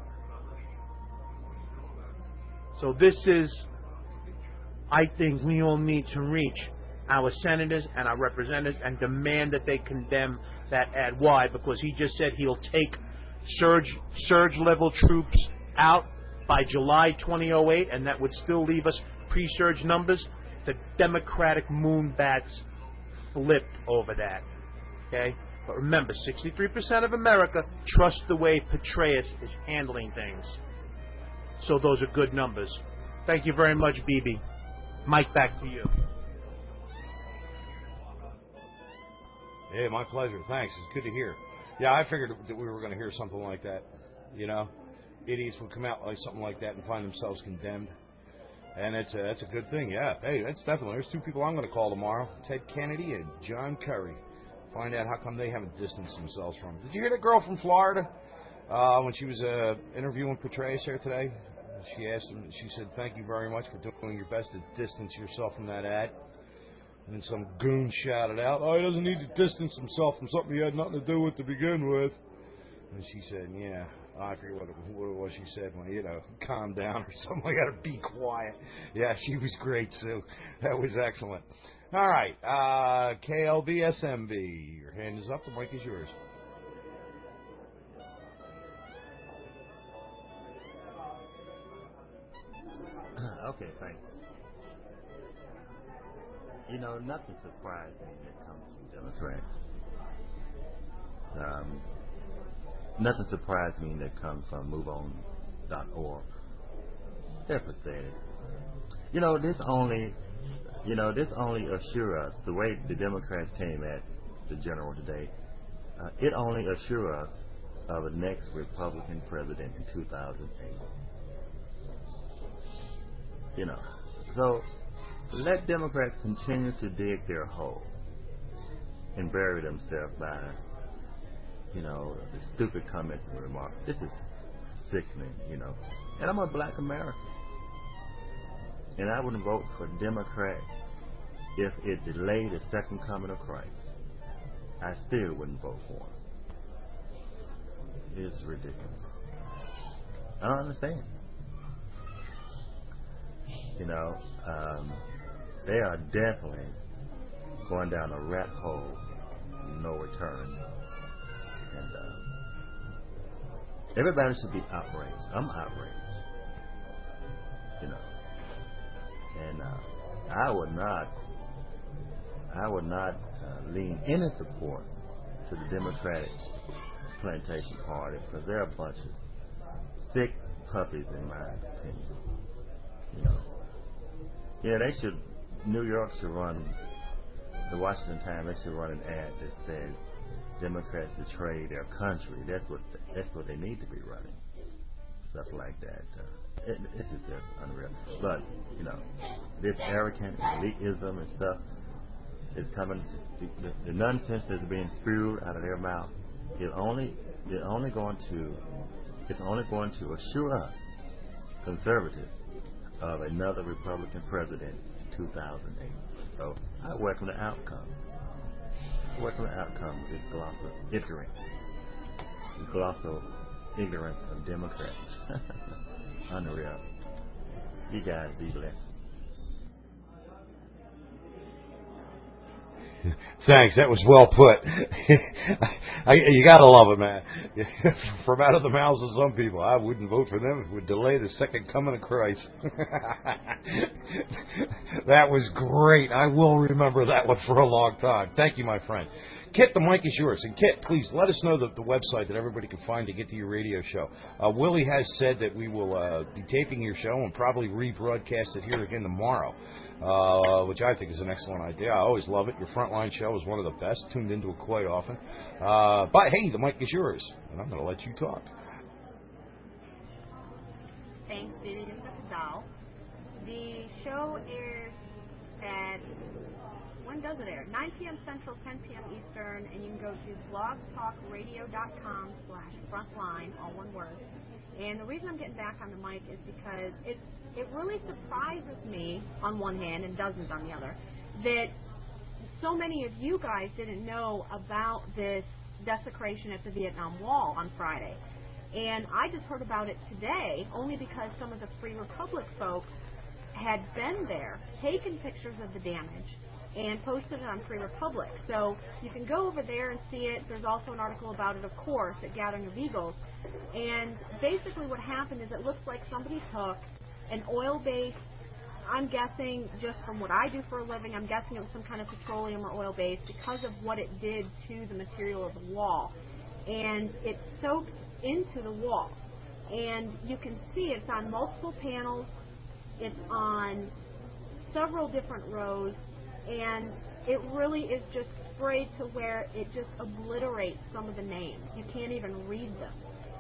So this is, I think we all need to reach our senators and our representatives and demand that they condemn that ad. Why? Because he just said he'll take surge level troops out by July 2008, and that would still leave us pre-surge numbers. The Democratic moonbats flipped over that. Okay? But remember, 63% of America trust the way Petraeus is handling things. So those are good numbers. Thank you very much, BB. Mike, back to you. Hey, my pleasure. Thanks. It's good to hear. Yeah, I figured that we were going to hear something like that. You know, idiots would come out like something like that and find themselves condemned. And that's a good thing, yeah. Hey, that's definitely. There's two people I'm going to call tomorrow, Ted Kennedy and John Kerry. Find out how come they haven't distanced themselves from him. Did you hear that girl from Florida when she was interviewing Petraeus here today? She asked him, she said, thank you very much for doing your best to distance yourself from that ad. And then some goon shouted out, oh, he doesn't need to distance himself from something he had nothing to do with to begin with. And she said, yeah, I forget what it was she said, when, you know, calm down or something like that, or be quiet. Yeah, she was great, Sue. That was excellent. All right, KLBSMB, your hand is up, the mic is yours. Okay, thanks. You know, nothing surprised me that comes from Democrats. Nothing surprised me that comes from MoveOn.org. They're pathetic. You know, this only assures us, the way the Democrats came at the general today, it only assures us of a next Republican president in 2008. You know, so let Democrats continue to dig their hole and bury themselves by, you know, the stupid comments and remarks. This is sickening, you know. And I'm a black American. And I wouldn't vote for Democrat if it delayed the second coming of Christ. I still wouldn't vote for him. It's ridiculous. I don't understand. You know, they are definitely going down a rat hole, no return. And everybody should be outraged. I'm outraged. You know. And I would not lean any support to the Democratic Plantation Party because they're a bunch of sick puppies, in my opinion. You know, yeah, they should. New York should run. The Washington Times, they should run an ad that says Democrats betray their country. That's what they need to be running. Stuff like that. This is just unreal. But you know, this arrogant elitism and stuff is coming. The nonsense that's being spewed out of their mouth is only going to assure us conservatives of another Republican president in 2008. So I welcome the outcome. Of this colossal ignorance of Democrats. Unreal. You guys be blessed. Thanks, that was well put. You gotta love it, man. From out of the mouths of some people, I wouldn't vote for them if it would delay the second coming of Christ. That was great. I will remember that one for a long time. Thank you, my friend. Kit, the mic is yours. And Kit, please let us know the website that everybody can find to get to your radio show. Willie has said that we will be taping your show and probably rebroadcast it here again tomorrow. Which I think is an excellent idea. I always love it. Your Frontline show is one of the best. Tuned into it quite often. But hey, the mic is yours, and I'm going to let you talk. Thanks, Vivian Doll. The show airs at, when does it air? 9 p.m. Central, 10 p.m. Eastern, and you can go to blogtalkradio.com/frontline, all one word. And the reason I'm getting back on the mic is because it really surprises me on one hand and doesn't on the other that so many of you guys didn't know about this desecration at the Vietnam Wall on Friday. And I just heard about it today only because some of the Free Republic folks had been there, taken pictures of the damage, and posted it on Free Republic. So you can go over there and see it. There's also an article about it, of course, at Gathering of Eagles. And basically what happened is it looks like somebody took an oil-based, I'm guessing, just from what I do for a living, I'm guessing it was some kind of petroleum or oil-based because of what it did to the material of the wall. And it soaked into the wall. And you can see it's on multiple panels. It's on several different rows. And it really is just sprayed to where it just obliterates some of the names. You can't even read them.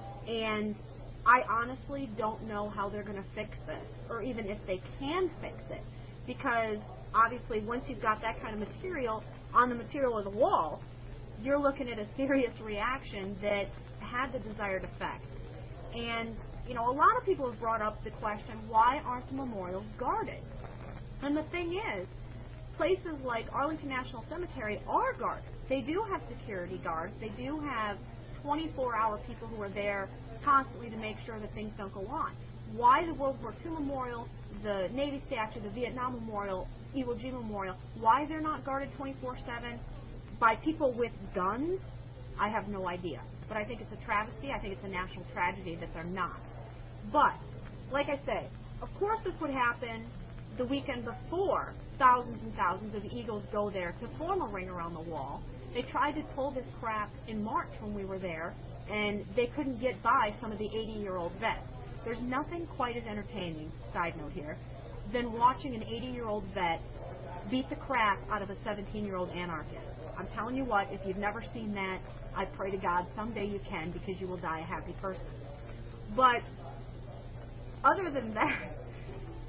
And I honestly don't know how they're going to fix this, or even if they can fix it, because obviously once you've got that kind of material on the material of the wall, you're looking at a serious reaction that had the desired effect. And, you know, a lot of people have brought up the question, why aren't the memorials guarded? And the thing is, places like Arlington National Cemetery are guarded. They do have security guards. They do have 24-hour people who are there constantly to make sure that things don't go on. Why the World War II Memorial, the Navy statue, the Vietnam Memorial, Iwo Jima Memorial, why they're not guarded 24/7 by people with guns, I have no idea. But I think it's a travesty. I think it's a national tragedy that they're not. But, like I say, of course this would happen the weekend before thousands and thousands of Eagles go there to form a ring around the wall. They tried to pull this crap in March when we were there, and they couldn't get by some of the 80-year-old vets. There's nothing quite as entertaining, side note here, than watching an 80-year-old vet beat the crap out of a 17-year-old anarchist. I'm telling you what, if you've never seen that, I pray to God someday you can, because you will die a happy person. But other than that,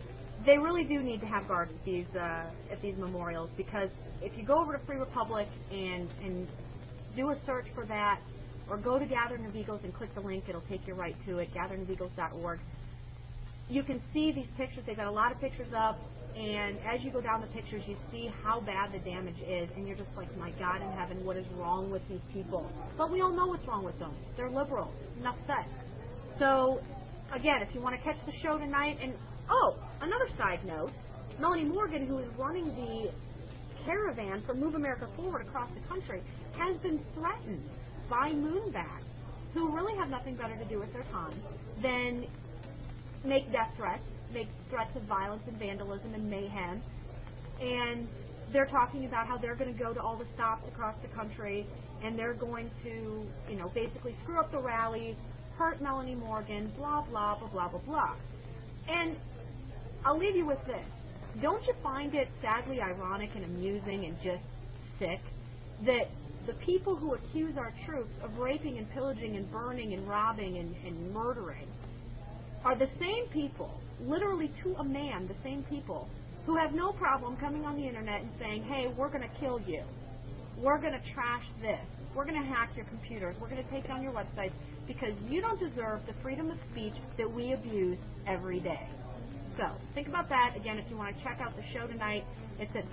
they really do need to have guards at these memorials, because if you go over to Free Republic and do a search for that, or go to Gathering of Eagles and click the link, it'll take you right to it, gatheringofeagles.org. You can see these pictures. They've got a lot of pictures up, and as you go down the pictures, you see how bad the damage is, and you're just like, my God in heaven, what is wrong with these people? But we all know what's wrong with them. They're liberal. Enough said. So, again, if you want to catch the show tonight, and, another side note, Melanie Morgan, who is running the caravan for Move America Forward across the country, has been threatened by moonbats, who really have nothing better to do with their time than make death threats, make threats of violence and vandalism and mayhem. And they're talking about how they're going to go to all the stops across the country, and they're going to, basically screw up the rallies, hurt Melanie Morgan, blah, blah, blah, blah, blah, blah. And I'll leave you with this. Don't you find it sadly ironic and amusing and just sick that the people who accuse our troops of raping and pillaging and burning and robbing and murdering are the same people, literally to a man, the same people, who have no problem coming on the internet and saying, hey, we're going to kill you. We're going to trash this. We're going to hack your computers. We're going to take down your websites because you don't deserve the freedom of speech that we abuse every day. So think about that. Again, if you want to check out the show tonight, it's at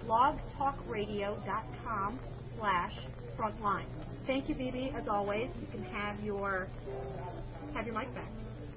blogtalkradio.com/frontline. Thank you, Bibi, as always. You can have your mic back.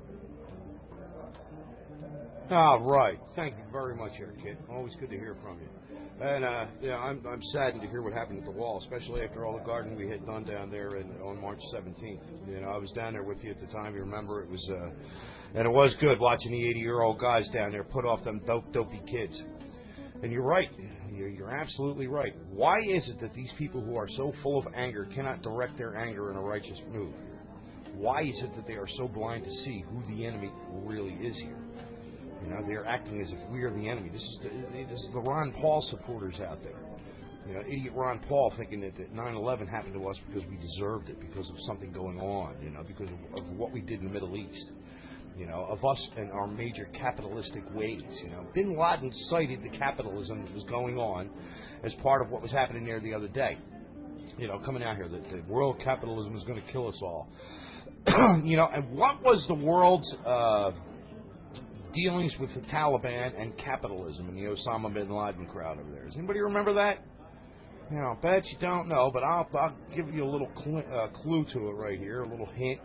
All right. Thank you very much, here, kid. Always good to hear from you. And I'm saddened to hear what happened at the wall, especially after all the gardening we had done down there on March 17th. I was down there with you at the time. You remember it was, and it was good watching the 80-year-old guys down there put off them dopey kids. And you're right. You're absolutely right. Why is it that these people who are so full of anger cannot direct their anger in a righteous move? Why is it that they are so blind to see who the enemy really is here? They're acting as if we are the enemy. This is the Ron Paul supporters out there. Idiot Ron Paul thinking that 9/11 happened to us because we deserved it, because of something going on, because of what we did in the Middle East, of us and our major capitalistic ways. Bin Laden cited the capitalism that was going on as part of what was happening there the other day. Coming out here, that the world capitalism is going to kill us all. And what was the world's dealings with the Taliban and capitalism and the Osama bin Laden crowd over there? Does anybody remember that? I bet you don't know, but I'll give you a little clue to it right here, a little hint.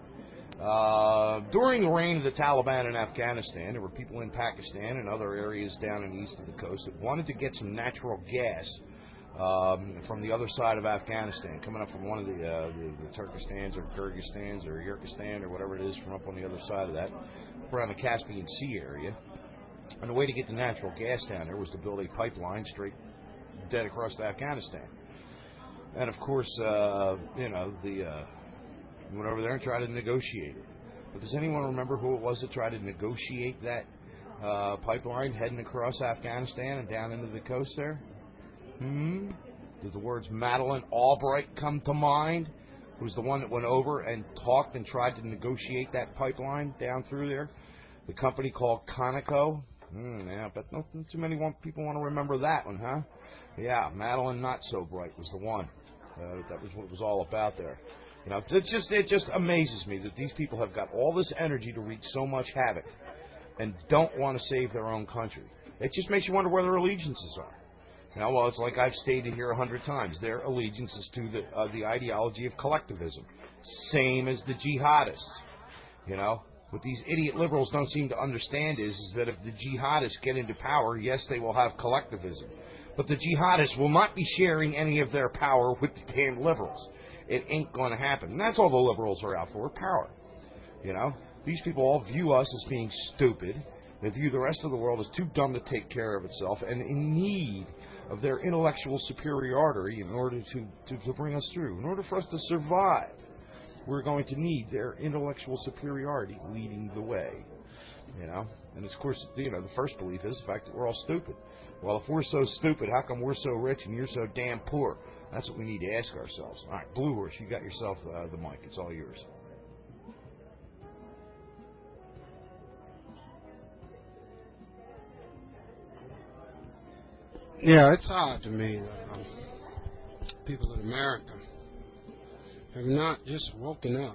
During the reign of the Taliban in Afghanistan, there were people in Pakistan and other areas down in the east of the coast that wanted to get some natural gas from the other side of Afghanistan, coming up from one of the Turkestans or Kyrgyzstans or Yurkistan or whatever it is from up on the other side of that, around the Caspian Sea area. And the way to get the natural gas down there was to build a pipeline straight dead across to Afghanistan. And of course, went over there and tried to negotiate it. But does anyone remember who it was that tried to negotiate that pipeline heading across Afghanistan and down into the coast there? Did the words Madeleine Albright come to mind? Who was the one that went over and talked and tried to negotiate that pipeline down through there? The company called Conoco. But not too many people want to remember that one, huh? Yeah, Madeleine Not So Bright was the one. That was what it was all about there. It just amazes me that these people have got all this energy to wreak so much havoc and don't want to save their own country. It just makes you wonder where their allegiances are. Well, it's like I've stated here 100 times. Their allegiance is to the ideology of collectivism, same as the jihadists. What these idiot liberals don't seem to understand is that if the jihadists get into power, yes, they will have collectivism. But the jihadists will not be sharing any of their power with the damn liberals. It ain't going to happen. And that's all the liberals are out for, power. These people all view us as being stupid. They view the rest of the world as too dumb to take care of itself and in need of their intellectual superiority in order to bring us through. In order for us to survive, we're going to need their intellectual superiority leading the way. And of course, the first belief is the fact that we're all stupid. Well, if we're so stupid, how come we're so rich and you're so damn poor? That's what we need to ask ourselves. All right, Blue Horse, you got yourself the mic. It's all yours. Yeah, it's odd to me that people in America have not just woken up.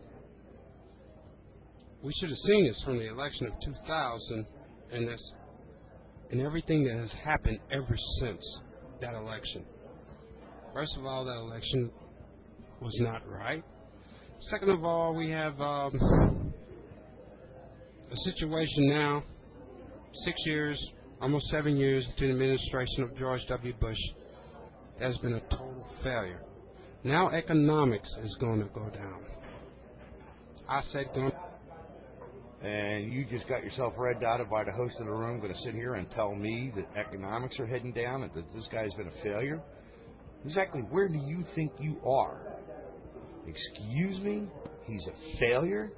We should have seen this from the election of 2000 and everything that has happened ever since that election. First of all, that election was not right. Second of all, we have a situation now, 6 years, almost 7 years into the administration of George W. Bush, that has been a total failure. Now economics is going to go down. I said going. And you just got yourself red dotted by the host of the room, going to sit here and tell me that economics are heading down and that this guy's been a failure? Exactly where do you think you are? Excuse me? He's a failure?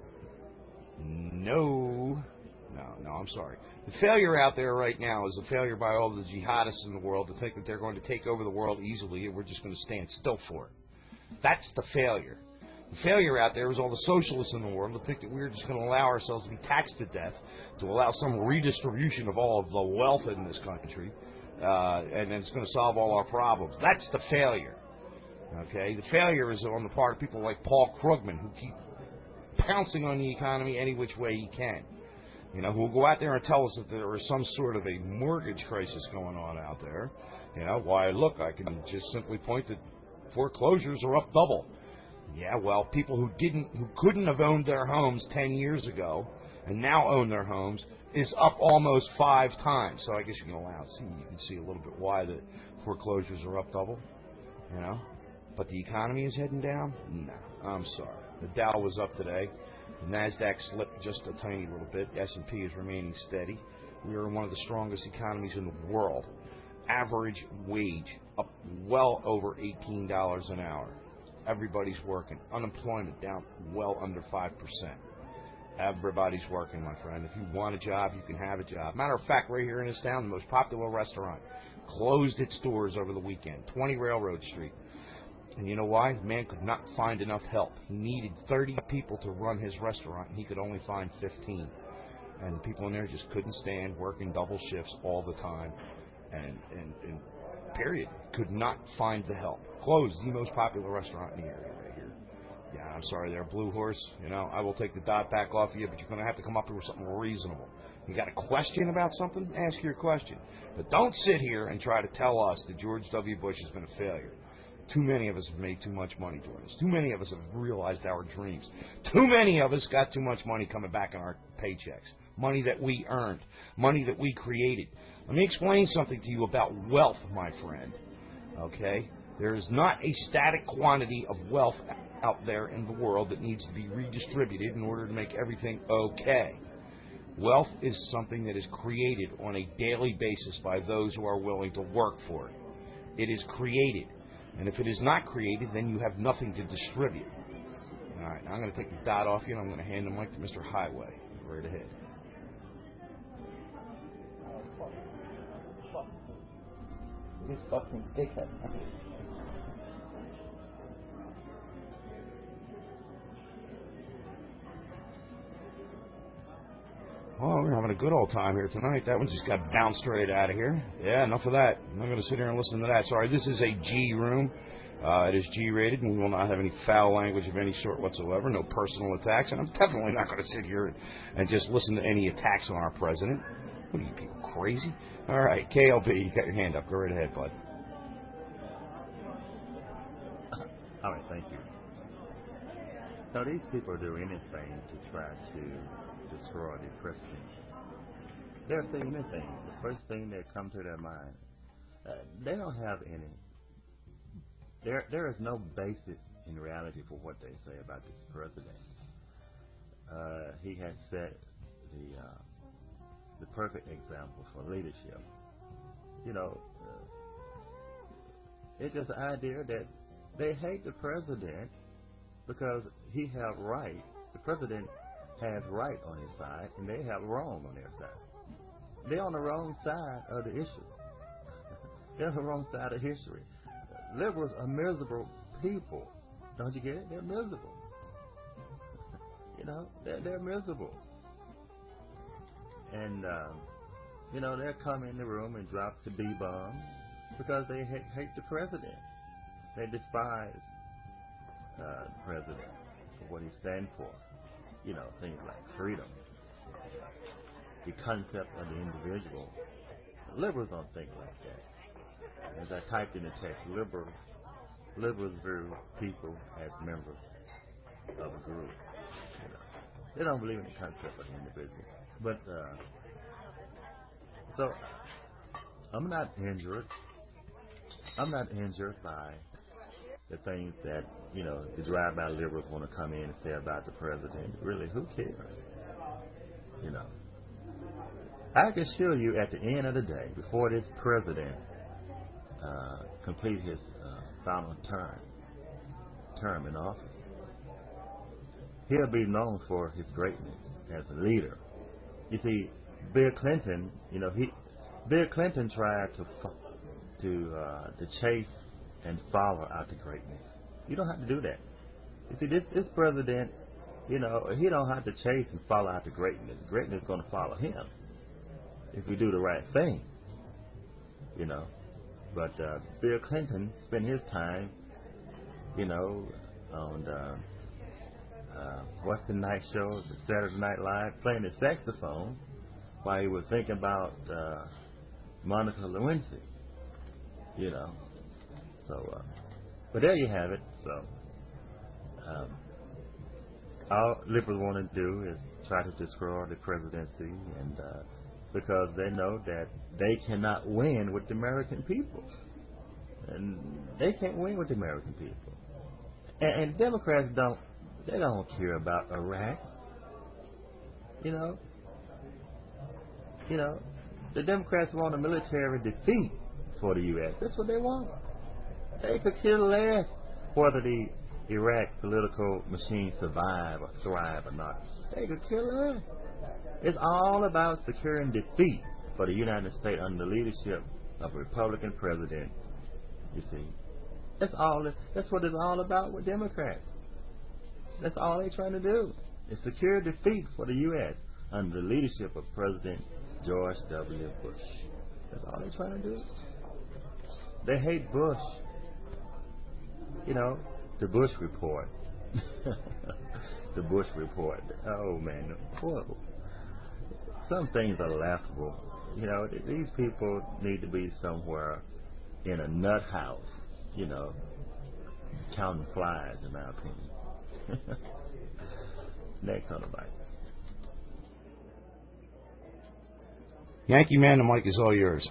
No, I'm sorry. The failure out there right now is a failure by all the jihadists in the world to think that they're going to take over the world easily and we're just going to stand still for it. That's the failure. The failure out there is all the socialists in the world to think that we're just going to allow ourselves to be taxed to death, to allow some redistribution of all of the wealth in this country, and then it's going to solve all our problems. That's the failure. Okay? The failure is on the part of people like Paul Krugman, who keep pouncing on the economy any which way he can. You know, who will go out there and tell us that there is some sort of a mortgage crisis going on out there. You know, why, look, I can just simply point that foreclosures are up double. Yeah, well, people who couldn't have owned their homes 10 years ago and now own their homes is up almost 5 times. So I guess you can see a little bit why the foreclosures are up double, you know. But the economy is heading down? No, I'm sorry. The Dow was up today. The NASDAQ slipped just a tiny little bit. S&P is remaining steady. We are in one of the strongest economies in the world. Average wage up well over $18 an hour. Everybody's working. Unemployment down well under 5%. Everybody's working, my friend. If you want a job, you can have a job. Matter of fact, right here in this town, the most popular restaurant closed its doors over the weekend, 20 Railroad Street. And you know why? The man could not find enough help. He needed 30 people to run his restaurant, and he could only find 15. And the people in there just couldn't stand working double shifts all the time. And period. Could not find the help. Closed the most popular restaurant in the area right here. Yeah, I'm sorry there, Blue Horse. You know, I will take the dot back off of you, but you're going to have to come up with something reasonable. You got a question about something? Ask your question. But don't sit here and try to tell us that George W. Bush has been a failure. Too many of us have made too much money doing this. Too many of us have realized our dreams. Too many of us got too much money coming back in our paychecks. Money that we earned. Money that we created. Let me explain something to you about wealth, my friend. Okay? There is not a static quantity of wealth out there in the world that needs to be redistributed in order to make everything okay. Wealth is something that is created on a daily basis by those who are willing to work for it. It is created. And if it is not created, then you have nothing to distribute. All right, now I'm going to take the dot off you, and I'm going to hand the mic to Mr. Highway. Right ahead. This fucking dickhead. Well, we're having a good old time here tonight. That one just got bounced right out of here. Yeah, enough of that. I'm not going to sit here and listen to that. Sorry, this is a G room. It is G-rated, and we will not have any foul language of any sort whatsoever, no personal attacks, and I'm definitely not going to sit here and just listen to any attacks on our president. What are you people, crazy? All right, KLB, you got your hand up. Go right ahead, bud. All right, thank you. Now, these people do anything to try to destroy the president. They'll say anything. The first thing that comes to their mind, they don't have any. There is no basis in reality for what they say about this president. He has set the perfect example for leadership. You know, it's just the idea that they hate the president because he have right. The president has right on his side, and they have wrong on their side. They're on the wrong side of the issue. They're on the wrong side of history. Liberals are miserable people. Don't you get it? They're miserable. You know, they're miserable. And they'll come in the room and drop the B-bomb because they hate the president. They despise the president for what he stands for. Things like freedom, the concept of the individual. Liberals don't think like that. As I typed in the text, liberals view people as members of a group. They don't believe in the concept of the individual. But so I'm not injured. I'm not injured by the things that the drive-by liberals want to come in and say about the president. Really, who cares? I can assure you, at the end of the day, before this president complete his final term in office, he'll be known for his greatness as a leader. You see, Bill Clinton, Bill Clinton tried to chase and follow after greatness. You don't have to do that. You see, this president, he don't have to chase and follow after greatness. Greatness is going to follow him if we do the right thing. But Bill Clinton spent his time, on what's the night show, the Saturday Night Live, playing the saxophone while he was thinking about Monica Lewinsky. So, but there you have it. So, all liberals want to do is try to destroy the presidency, and because they know that they cannot win with the American people, and they can't win with the American people. And Democrats don't care about Iraq. The Democrats want a military defeat for the U.S. That's what they want. They could kill less whether the Iraq political machine survive or thrive or not. They could kill less. It's all about securing defeat for the United States under the leadership of a Republican president. You see, that's what it's all about with Democrats. That's all they're trying to do is secure defeat for the U.S. under the leadership of President George W. Bush. That's all they're trying to do. They hate Bush. The Bush report. The Bush report. Oh, man. Horrible. Some things are laughable. These people need to be somewhere in a nut house, counting flies, in my opinion. Next on the mic. Yankee Man, the mic is all yours.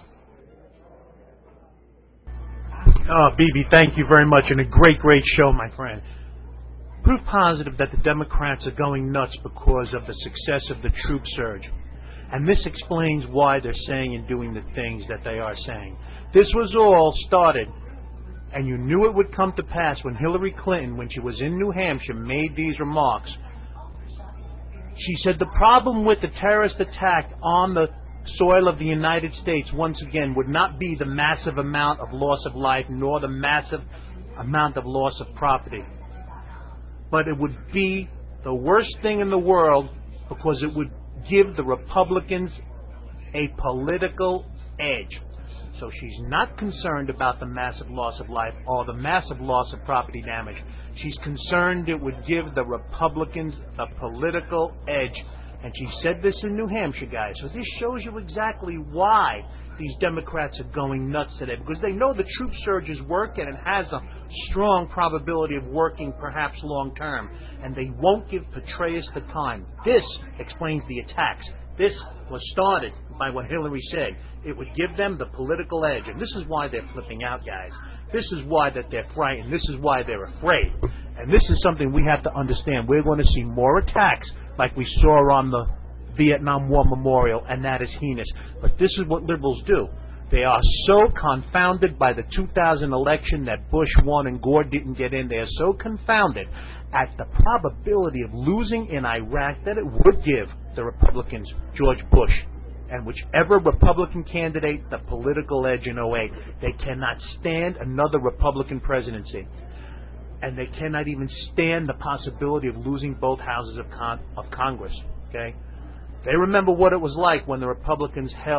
Oh, BB, thank you very much, and a great, great show, my friend. Proof positive that the Democrats are going nuts because of the success of the troop surge. And this explains why they're saying and doing the things that they are saying. This was all started, and you knew it would come to pass when Hillary Clinton, when she was in New Hampshire, made these remarks. She said the problem with the terrorist attack on the soil of the United States, once again, would not be the massive amount of loss of life nor the massive amount of loss of property. But it would be the worst thing in the world because it would give the Republicans a political edge. So she's not concerned about the massive loss of life or the massive loss of property damage. She's concerned it would give the Republicans a political edge. And she said this in New Hampshire, guys. So this shows you exactly why these Democrats are going nuts today. Because they know the troop surge is working and has a strong probability of working perhaps long term. And they won't give Petraeus the time. This explains the attacks. This was started by what Hillary said. It would give them the political edge. And this is why they're flipping out, guys. This is why that they're frightened. This is why they're afraid. And this is something we have to understand. We're going to see more attacks like we saw on the Vietnam War Memorial, and that is heinous. But this is what liberals do. They are so confounded by the 2000 election that Bush won and Gore didn't get in. They are so confounded at the probability of losing in Iraq that it would give the Republicans George Bush and whichever Republican candidate the political edge in 08. They cannot stand another Republican presidency. And they cannot even stand the possibility of losing both houses of Congress. Okay? They remember what it was like when the Republicans held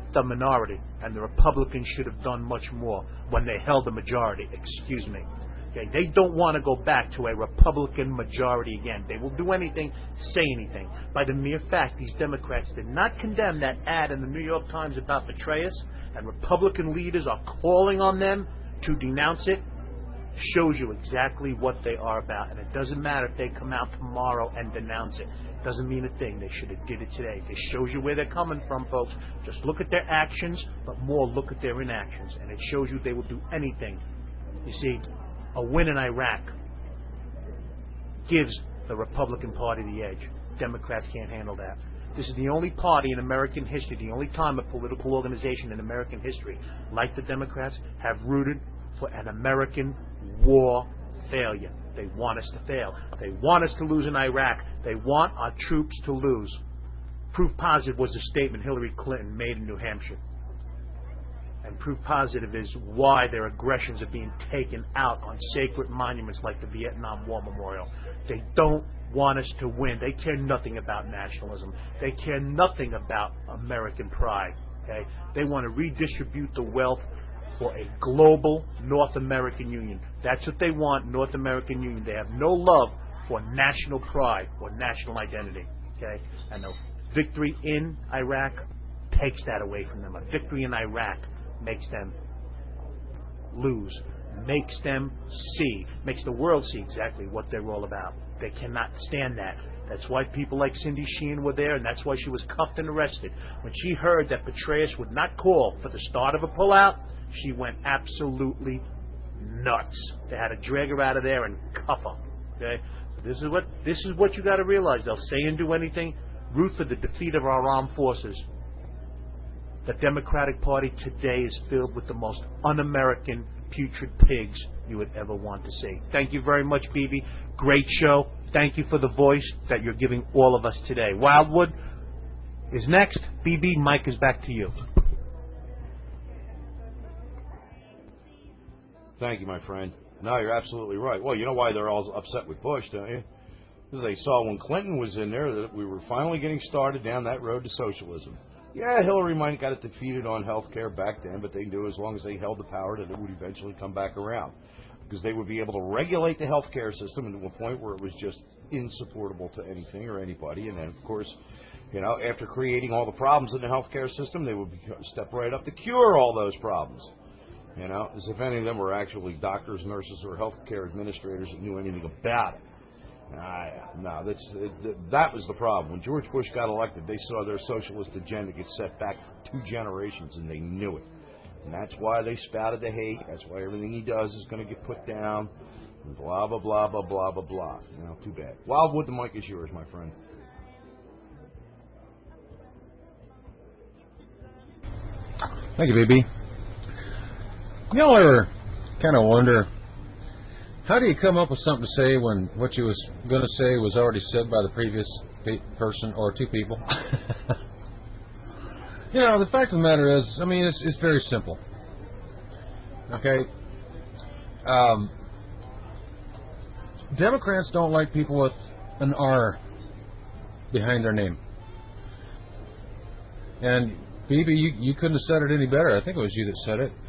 the minority, and the Republicans should have done much more when they held the majority. Excuse me. Okay, they don't want to go back to a Republican majority again. They will do anything, say anything. By the mere fact these Democrats did not condemn that ad in the New York Times about Petraeus, and Republican leaders are calling on them to denounce it, shows you exactly what they are about. And it doesn't matter if they come out tomorrow and denounce it. It doesn't mean a thing. They should have did it today. It shows you where they're coming from, folks. Just look at their actions, but more look at their inactions. And it shows you they will do anything. You see, a win in Iraq gives the Republican Party the edge. Democrats can't handle that. This is the only party in American history, the only time a political organization in American history, like the Democrats, have rooted for an American war failure. They want us to fail. They want us to lose in Iraq. They want our troops to lose. Proof positive was a statement Hillary Clinton made in New Hampshire. And proof positive is why their aggressions are being taken out on sacred monuments like the Vietnam War Memorial. They don't want us to win. They care nothing about nationalism. They care nothing about American pride. Okay? They want to redistribute the wealth for a global North American Union. That's what they want, North American Union. They have no love for national pride or national identity. Okay? And a victory in Iraq takes that away from them. A victory in Iraq makes them lose, makes them see, makes the world see exactly what they're all about. They cannot stand that. That's why people like Cindy Sheehan were there, and that's why she was cuffed and arrested. When she heard that Petraeus would not call for the start of a pullout, she went absolutely nuts. They had to drag her out of there and cuff her. Okay? So this is what you got to realize. They'll say and do anything. Root for the defeat of our armed forces. The Democratic Party today is filled with the most un-American, putrid pigs you would ever want to see. Thank you very much, BB. Great show. Thank you for the voice that you're giving all of us today. Wildwood is next. BB, Mike is back to you. Thank you, my friend. No, you're absolutely right. Well, you know why they're all upset with Bush, don't you? Because they saw when Clinton was in there that we were finally getting started down that road to socialism. Yeah, Hillary might have got it defeated on health care back then, but they knew as long as they held the power that it would eventually come back around. Because they would be able to regulate the health care system to a point where it was just insupportable to anything or anybody. And then, of course, you know, after creating all the problems in the health care system, they would step right up to cure all those problems. You know, as if any of them were actually doctors, nurses, or health care administrators that knew anything about it. No, that was the problem. When George Bush got elected, they saw their socialist agenda get set back 2 generations, and they knew it. And that's why they spouted the hate. That's why everything he does is going to get put down. And blah, blah, blah, blah, blah, blah, blah. You know, too bad. Wildwood, the mic is yours, my friend. Thank you, baby. You know, I ever kind of wonder, how do you come up with something to say when what you was going to say was already said by the previous person or 2 people? You know, the fact of the matter is, I mean, it's very simple. Okay? Democrats don't like people with an R behind their name. And, BB, you couldn't have said it any better. I think it was you that said it.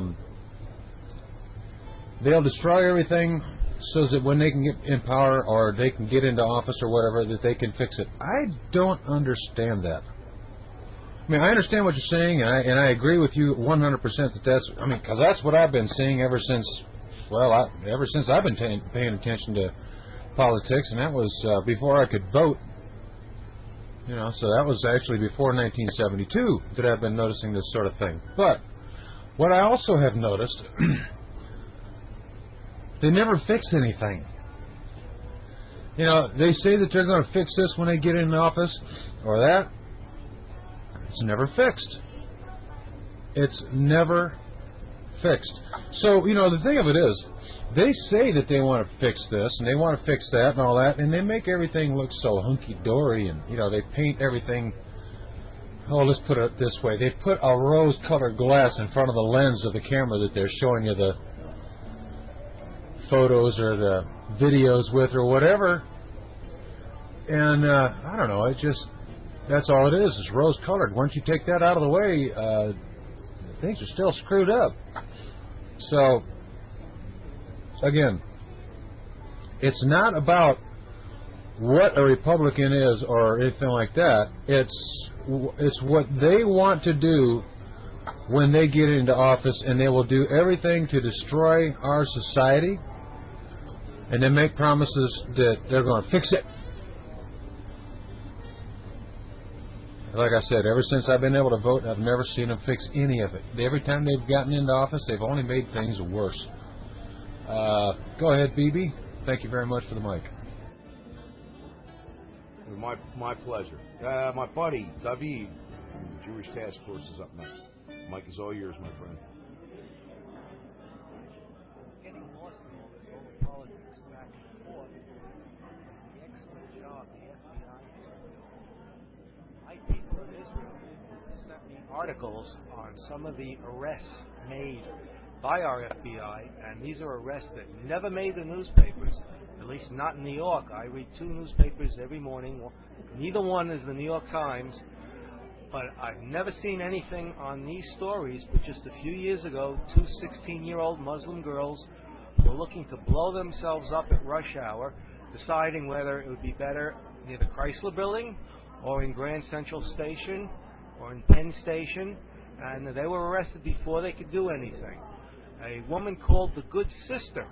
They'll destroy everything so that when they can get in power or they can get into office or whatever, that they can fix it. I don't understand that. I mean, I understand what you're saying, and I agree with you 100% that that's, I mean, because that's what I've been seeing ever since, well, ever since I've been paying attention to politics, and that was before I could vote. You know, so that was actually before 1972 that I've been noticing this sort of thing. But what I also have noticed, they never fix anything. You know, they say that they're going to fix this when they get in office, or that. It's never fixed. It's never fixed. So, you know, the thing of it is, they say that they want to fix this, and they want to fix that and all that, and they make everything look so hunky-dory, and, you know, they paint everything, oh, let's put it this way, they put a rose-colored glass in front of the lens of the camera that they're showing you the photos or the videos with or whatever, and, I don't know, it just, That's all it is. It's rose-colored. Once you take that out of the way, things are still screwed up. So, again, it's not about what a Republican is or anything like that. It's what they want to do when they get into office, and they will do everything to destroy our society, and then make promises that they're going to fix it. Like I said, ever since I've been able to vote, I've never seen them fix any of it. Every time they've gotten into office, they've only made things worse. Go ahead, BB. Thank you very much for the mic. My pleasure. My buddy, David, from the Jewish Task Force, is up next. Mike is all yours, my friend. Getting lost in all the politics back and forth, the excellent job the FBI has been doing. My people in Israel sent me articles on some of the arrests made by our FBI, and these are arrests that never made the newspapers, at least not in New York. I read 2 newspapers every morning. Well, neither one is the New York Times, but I've never seen anything on these stories. But just a few years ago, 2 16-year-old Muslim girls were looking to blow themselves up at rush hour, deciding whether it would be better near the Chrysler Building or in Grand Central Station or in Penn Station, and they were arrested before they could do anything. A woman called the Good Sister,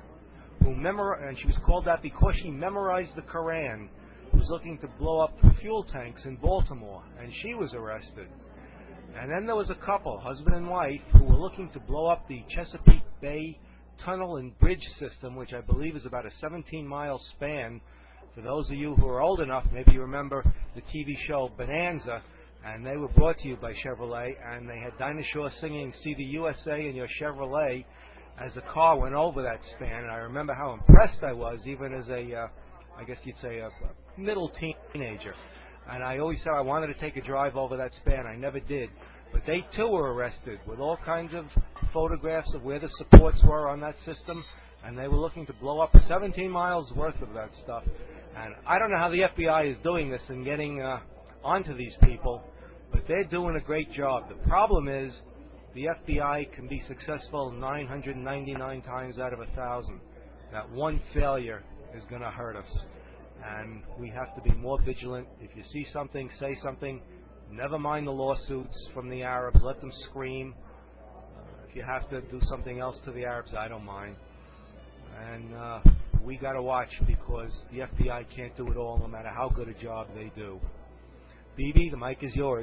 and she was called that because she memorized the Koran, was looking to blow up fuel tanks in Baltimore, and she was arrested. And then there was a couple, husband and wife, who were looking to blow up the Chesapeake Bay Tunnel and Bridge System, which I believe is about a 17-mile span. For those of you who are old enough, maybe you remember the TV show Bonanza, and they were brought to you by Chevrolet, and they had Dinah Shore singing "See the USA in Your Chevrolet" as the car went over that span. And I remember how impressed I was, even as I guess you'd say a middle teenager. And I always said I wanted to take a drive over that span. I never did. But they too were arrested with all kinds of photographs of where the supports were on that system, and they were looking to blow up 17 miles worth of that stuff. And I don't know how the FBI is doing this and getting onto these people, but they're doing a great job. The problem is the FBI can be successful 999 times out of 1,000. That one failure is going to hurt us. And we have to be more vigilant. If you see something, say something. Never mind the lawsuits from the Arabs. Let them scream. If you have to do something else to the Arabs, I don't mind. And we got to watch, because the FBI can't do it all, no matter how good a job they do. BB, the mic is yours.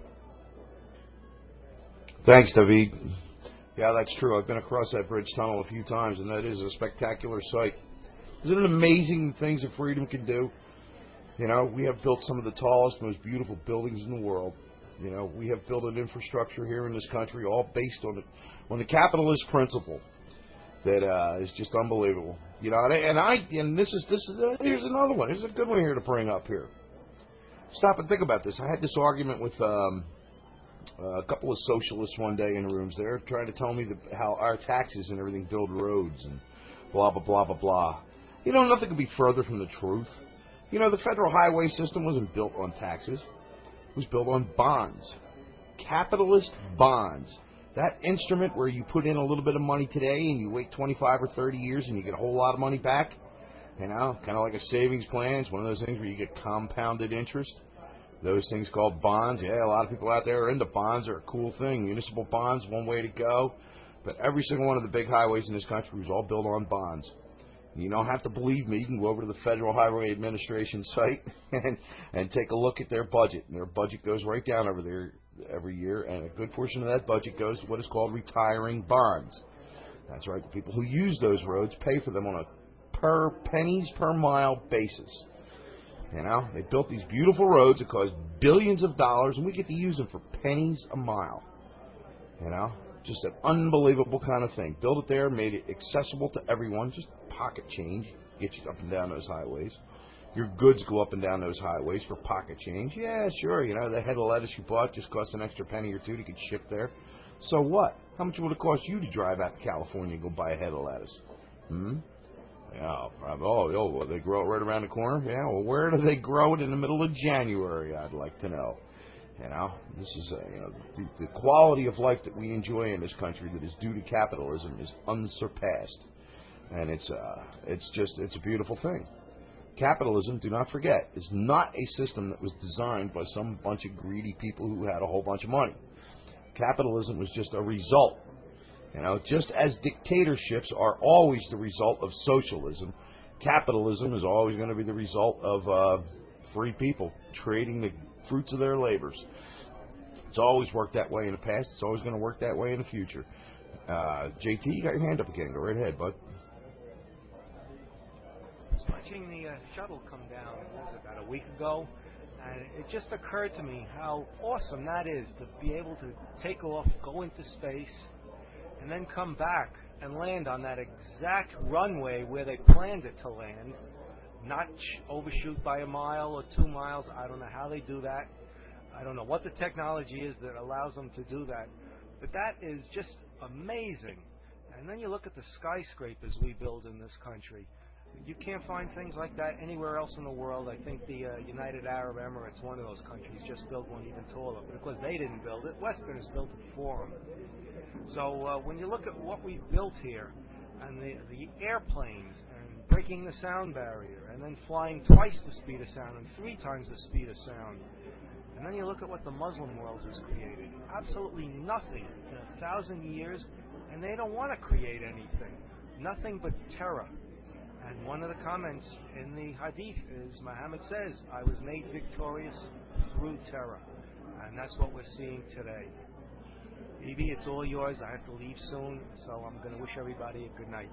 Thanks, David. Yeah, that's true. I've been across that bridge tunnel a few times, and that is a spectacular sight. Isn't it amazing the things that freedom can do? You know, we have built some of the tallest, most beautiful buildings in the world. You know, we have built an infrastructure here in this country all based on the capitalist principle that is just unbelievable. You know, and this is here's another one. Here's a good one here to bring up here. Stop and think about this. I had this argument with a couple of socialists one day in rooms there, trying to tell me how our taxes and everything build roads and blah, blah, blah, blah, blah. You know, nothing could be further from the truth. You know, the federal highway system wasn't built on taxes. It was built on bonds. Capitalist bonds. That instrument where you put in a little bit of money today and you wait 25 or 30 years and you get a whole lot of money back. You know, kind of like a savings plan. It's one of those things where you get compounded interest. Those things called bonds. Yeah, a lot of people out there are into bonds. They're a cool thing. Municipal bonds, one way to go. But every single one of the big highways in this country was all built on bonds. You don't have to believe me. You can go over to the Federal Highway Administration site and take a look at their budget. And their budget goes right down over there every year, and a good portion of that budget goes to what is called retiring bonds. That's right. The people who use those roads pay for them on a pennies per mile basis. You know, they built these beautiful roads that cost billions of dollars, and we get to use them for pennies a mile. You know, just an unbelievable kind of thing. Built it there, made it accessible to everyone, just pocket change, get you up and down those highways. Your goods go up and down those highways for pocket change. Yeah, sure, you know, the head of lettuce you bought just cost an extra penny or two to get shipped there. So what? How much would it cost you to drive out to California and go buy a head of lettuce? Well, they grow it right around the corner. Yeah, well, where do they grow it in the middle of January? I'd like to know. This is the quality of life that we enjoy in this country that is due to capitalism is unsurpassed, and it's a beautiful thing. Capitalism, do not forget, is not a system that was designed by some bunch of greedy people who had a whole bunch of money. Capitalism was just a result. Just as dictatorships are always the result of socialism, capitalism is always going to be the result of free people trading the fruits of their labors. It's always worked that way in the past. It's always going to work that way in the future. JT, you got your hand up again. Go right ahead, bud. I was watching the shuttle come down, about a week ago, and it just occurred to me how awesome that is to be able to take off, go into space, and then come back and land on that exact runway where they planned it to land, not overshoot by a mile or 2 miles. I don't know how they do that. I don't know what the technology is that allows them to do that. But that is just amazing. And then you look at the skyscrapers we build in this country. You can't find things like that anywhere else in the world. I think the United Arab Emirates, one of those countries, just built one even taller. But of course, they didn't build it. Westerners built it for them. So when you look at what we've built here, and the airplanes, and breaking the sound barrier, and then flying twice the speed of sound and 3 times the speed of sound, and then you look at what the Muslim world has created. Absolutely nothing in 1,000 years, and they don't want to create anything. Nothing but terror. And one of the comments in the Hadith is, Muhammad says, I was made victorious through terror. And that's what we're seeing today. Evie, it's all yours. I have to leave soon, so I'm going to wish everybody a good night.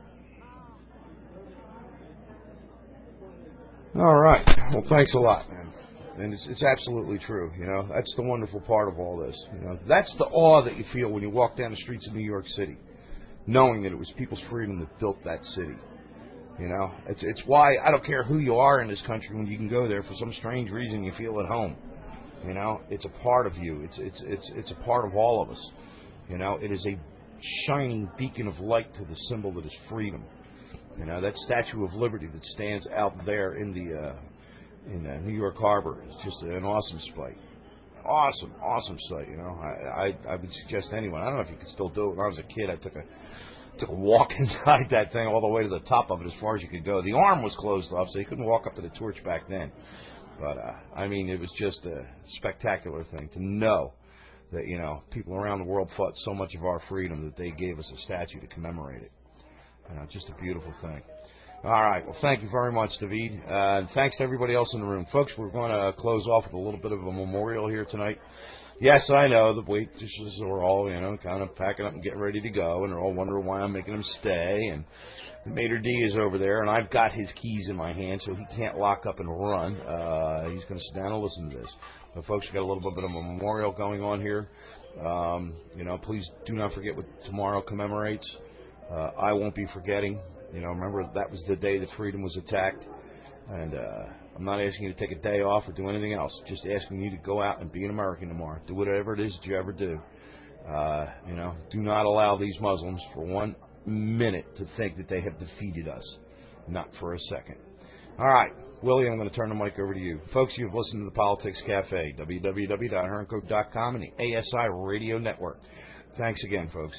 All right. Well, thanks a lot, man. And it's absolutely true. That's the wonderful part of all this. That's the awe that you feel when you walk down the streets of New York City, knowing that it was people's freedom that built that city. It's why I don't care who you are in this country, when you can go there for some strange reason you feel at home. It's a part of you. It's a part of all of us. It is a shining beacon of light to the symbol that is freedom. That Statue of Liberty that stands out there in New York Harbor is just an awesome sight. Awesome sight. I would suggest anyone. I don't know if you could still do it. When I was a kid, I took a walk inside that thing all the way to the top of it as far as you could go. The arm was closed off, so you couldn't walk up to the torch back then. But, it was just a spectacular thing to know that, people around the world fought so much of our freedom that they gave us a statue to commemorate it. Just a beautiful thing. All right. Well, thank you very much, David. And thanks to everybody else in the room. Folks, we're going to close off with a little bit of a memorial here tonight. Yes, I know the waitresses are all, kind of packing up and getting ready to go, and they're all wondering why I'm making them stay. And the maitre d' is over there, and I've got his keys in my hand, so he can't lock up and run. He's going to sit down and listen to this. So, folks, we've got a little bit of a memorial going on here. Please do not forget what tomorrow commemorates. I won't be forgetting. Remember, that was the day that freedom was attacked. And I'm not asking you to take a day off or do anything else. Just asking you to go out and be an American tomorrow. Do whatever it is that you ever do. Do not allow these Muslims for 1 minute to think that they have defeated us. Not for a second. All right, Willie, I'm going to turn the mic over to you. Folks, you've listened to the Politics Cafe, www.herncode.com and the ASI Radio Network. Thanks again, folks.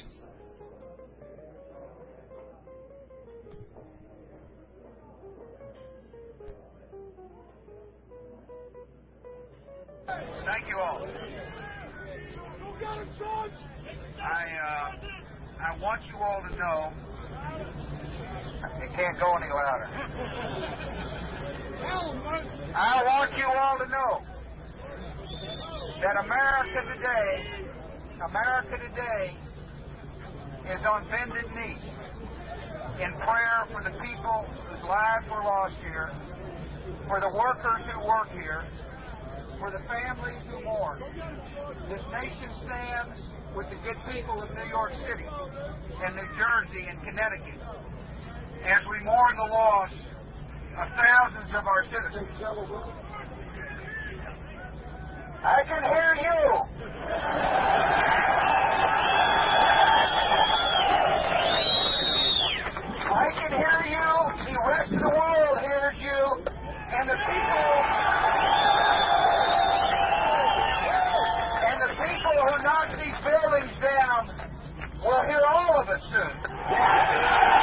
Thank you all. I want you all to know, it can't go any louder. I want you all to know that America today is on bended knee in prayer for the people whose lives were lost here, for the workers who work here, for the families who mourn. This nation stands with the good people of New York City and New Jersey and Connecticut as we mourn the loss of thousands of our citizens. I can hear you. I can hear you. knock these buildings down, we'll hear all of us soon.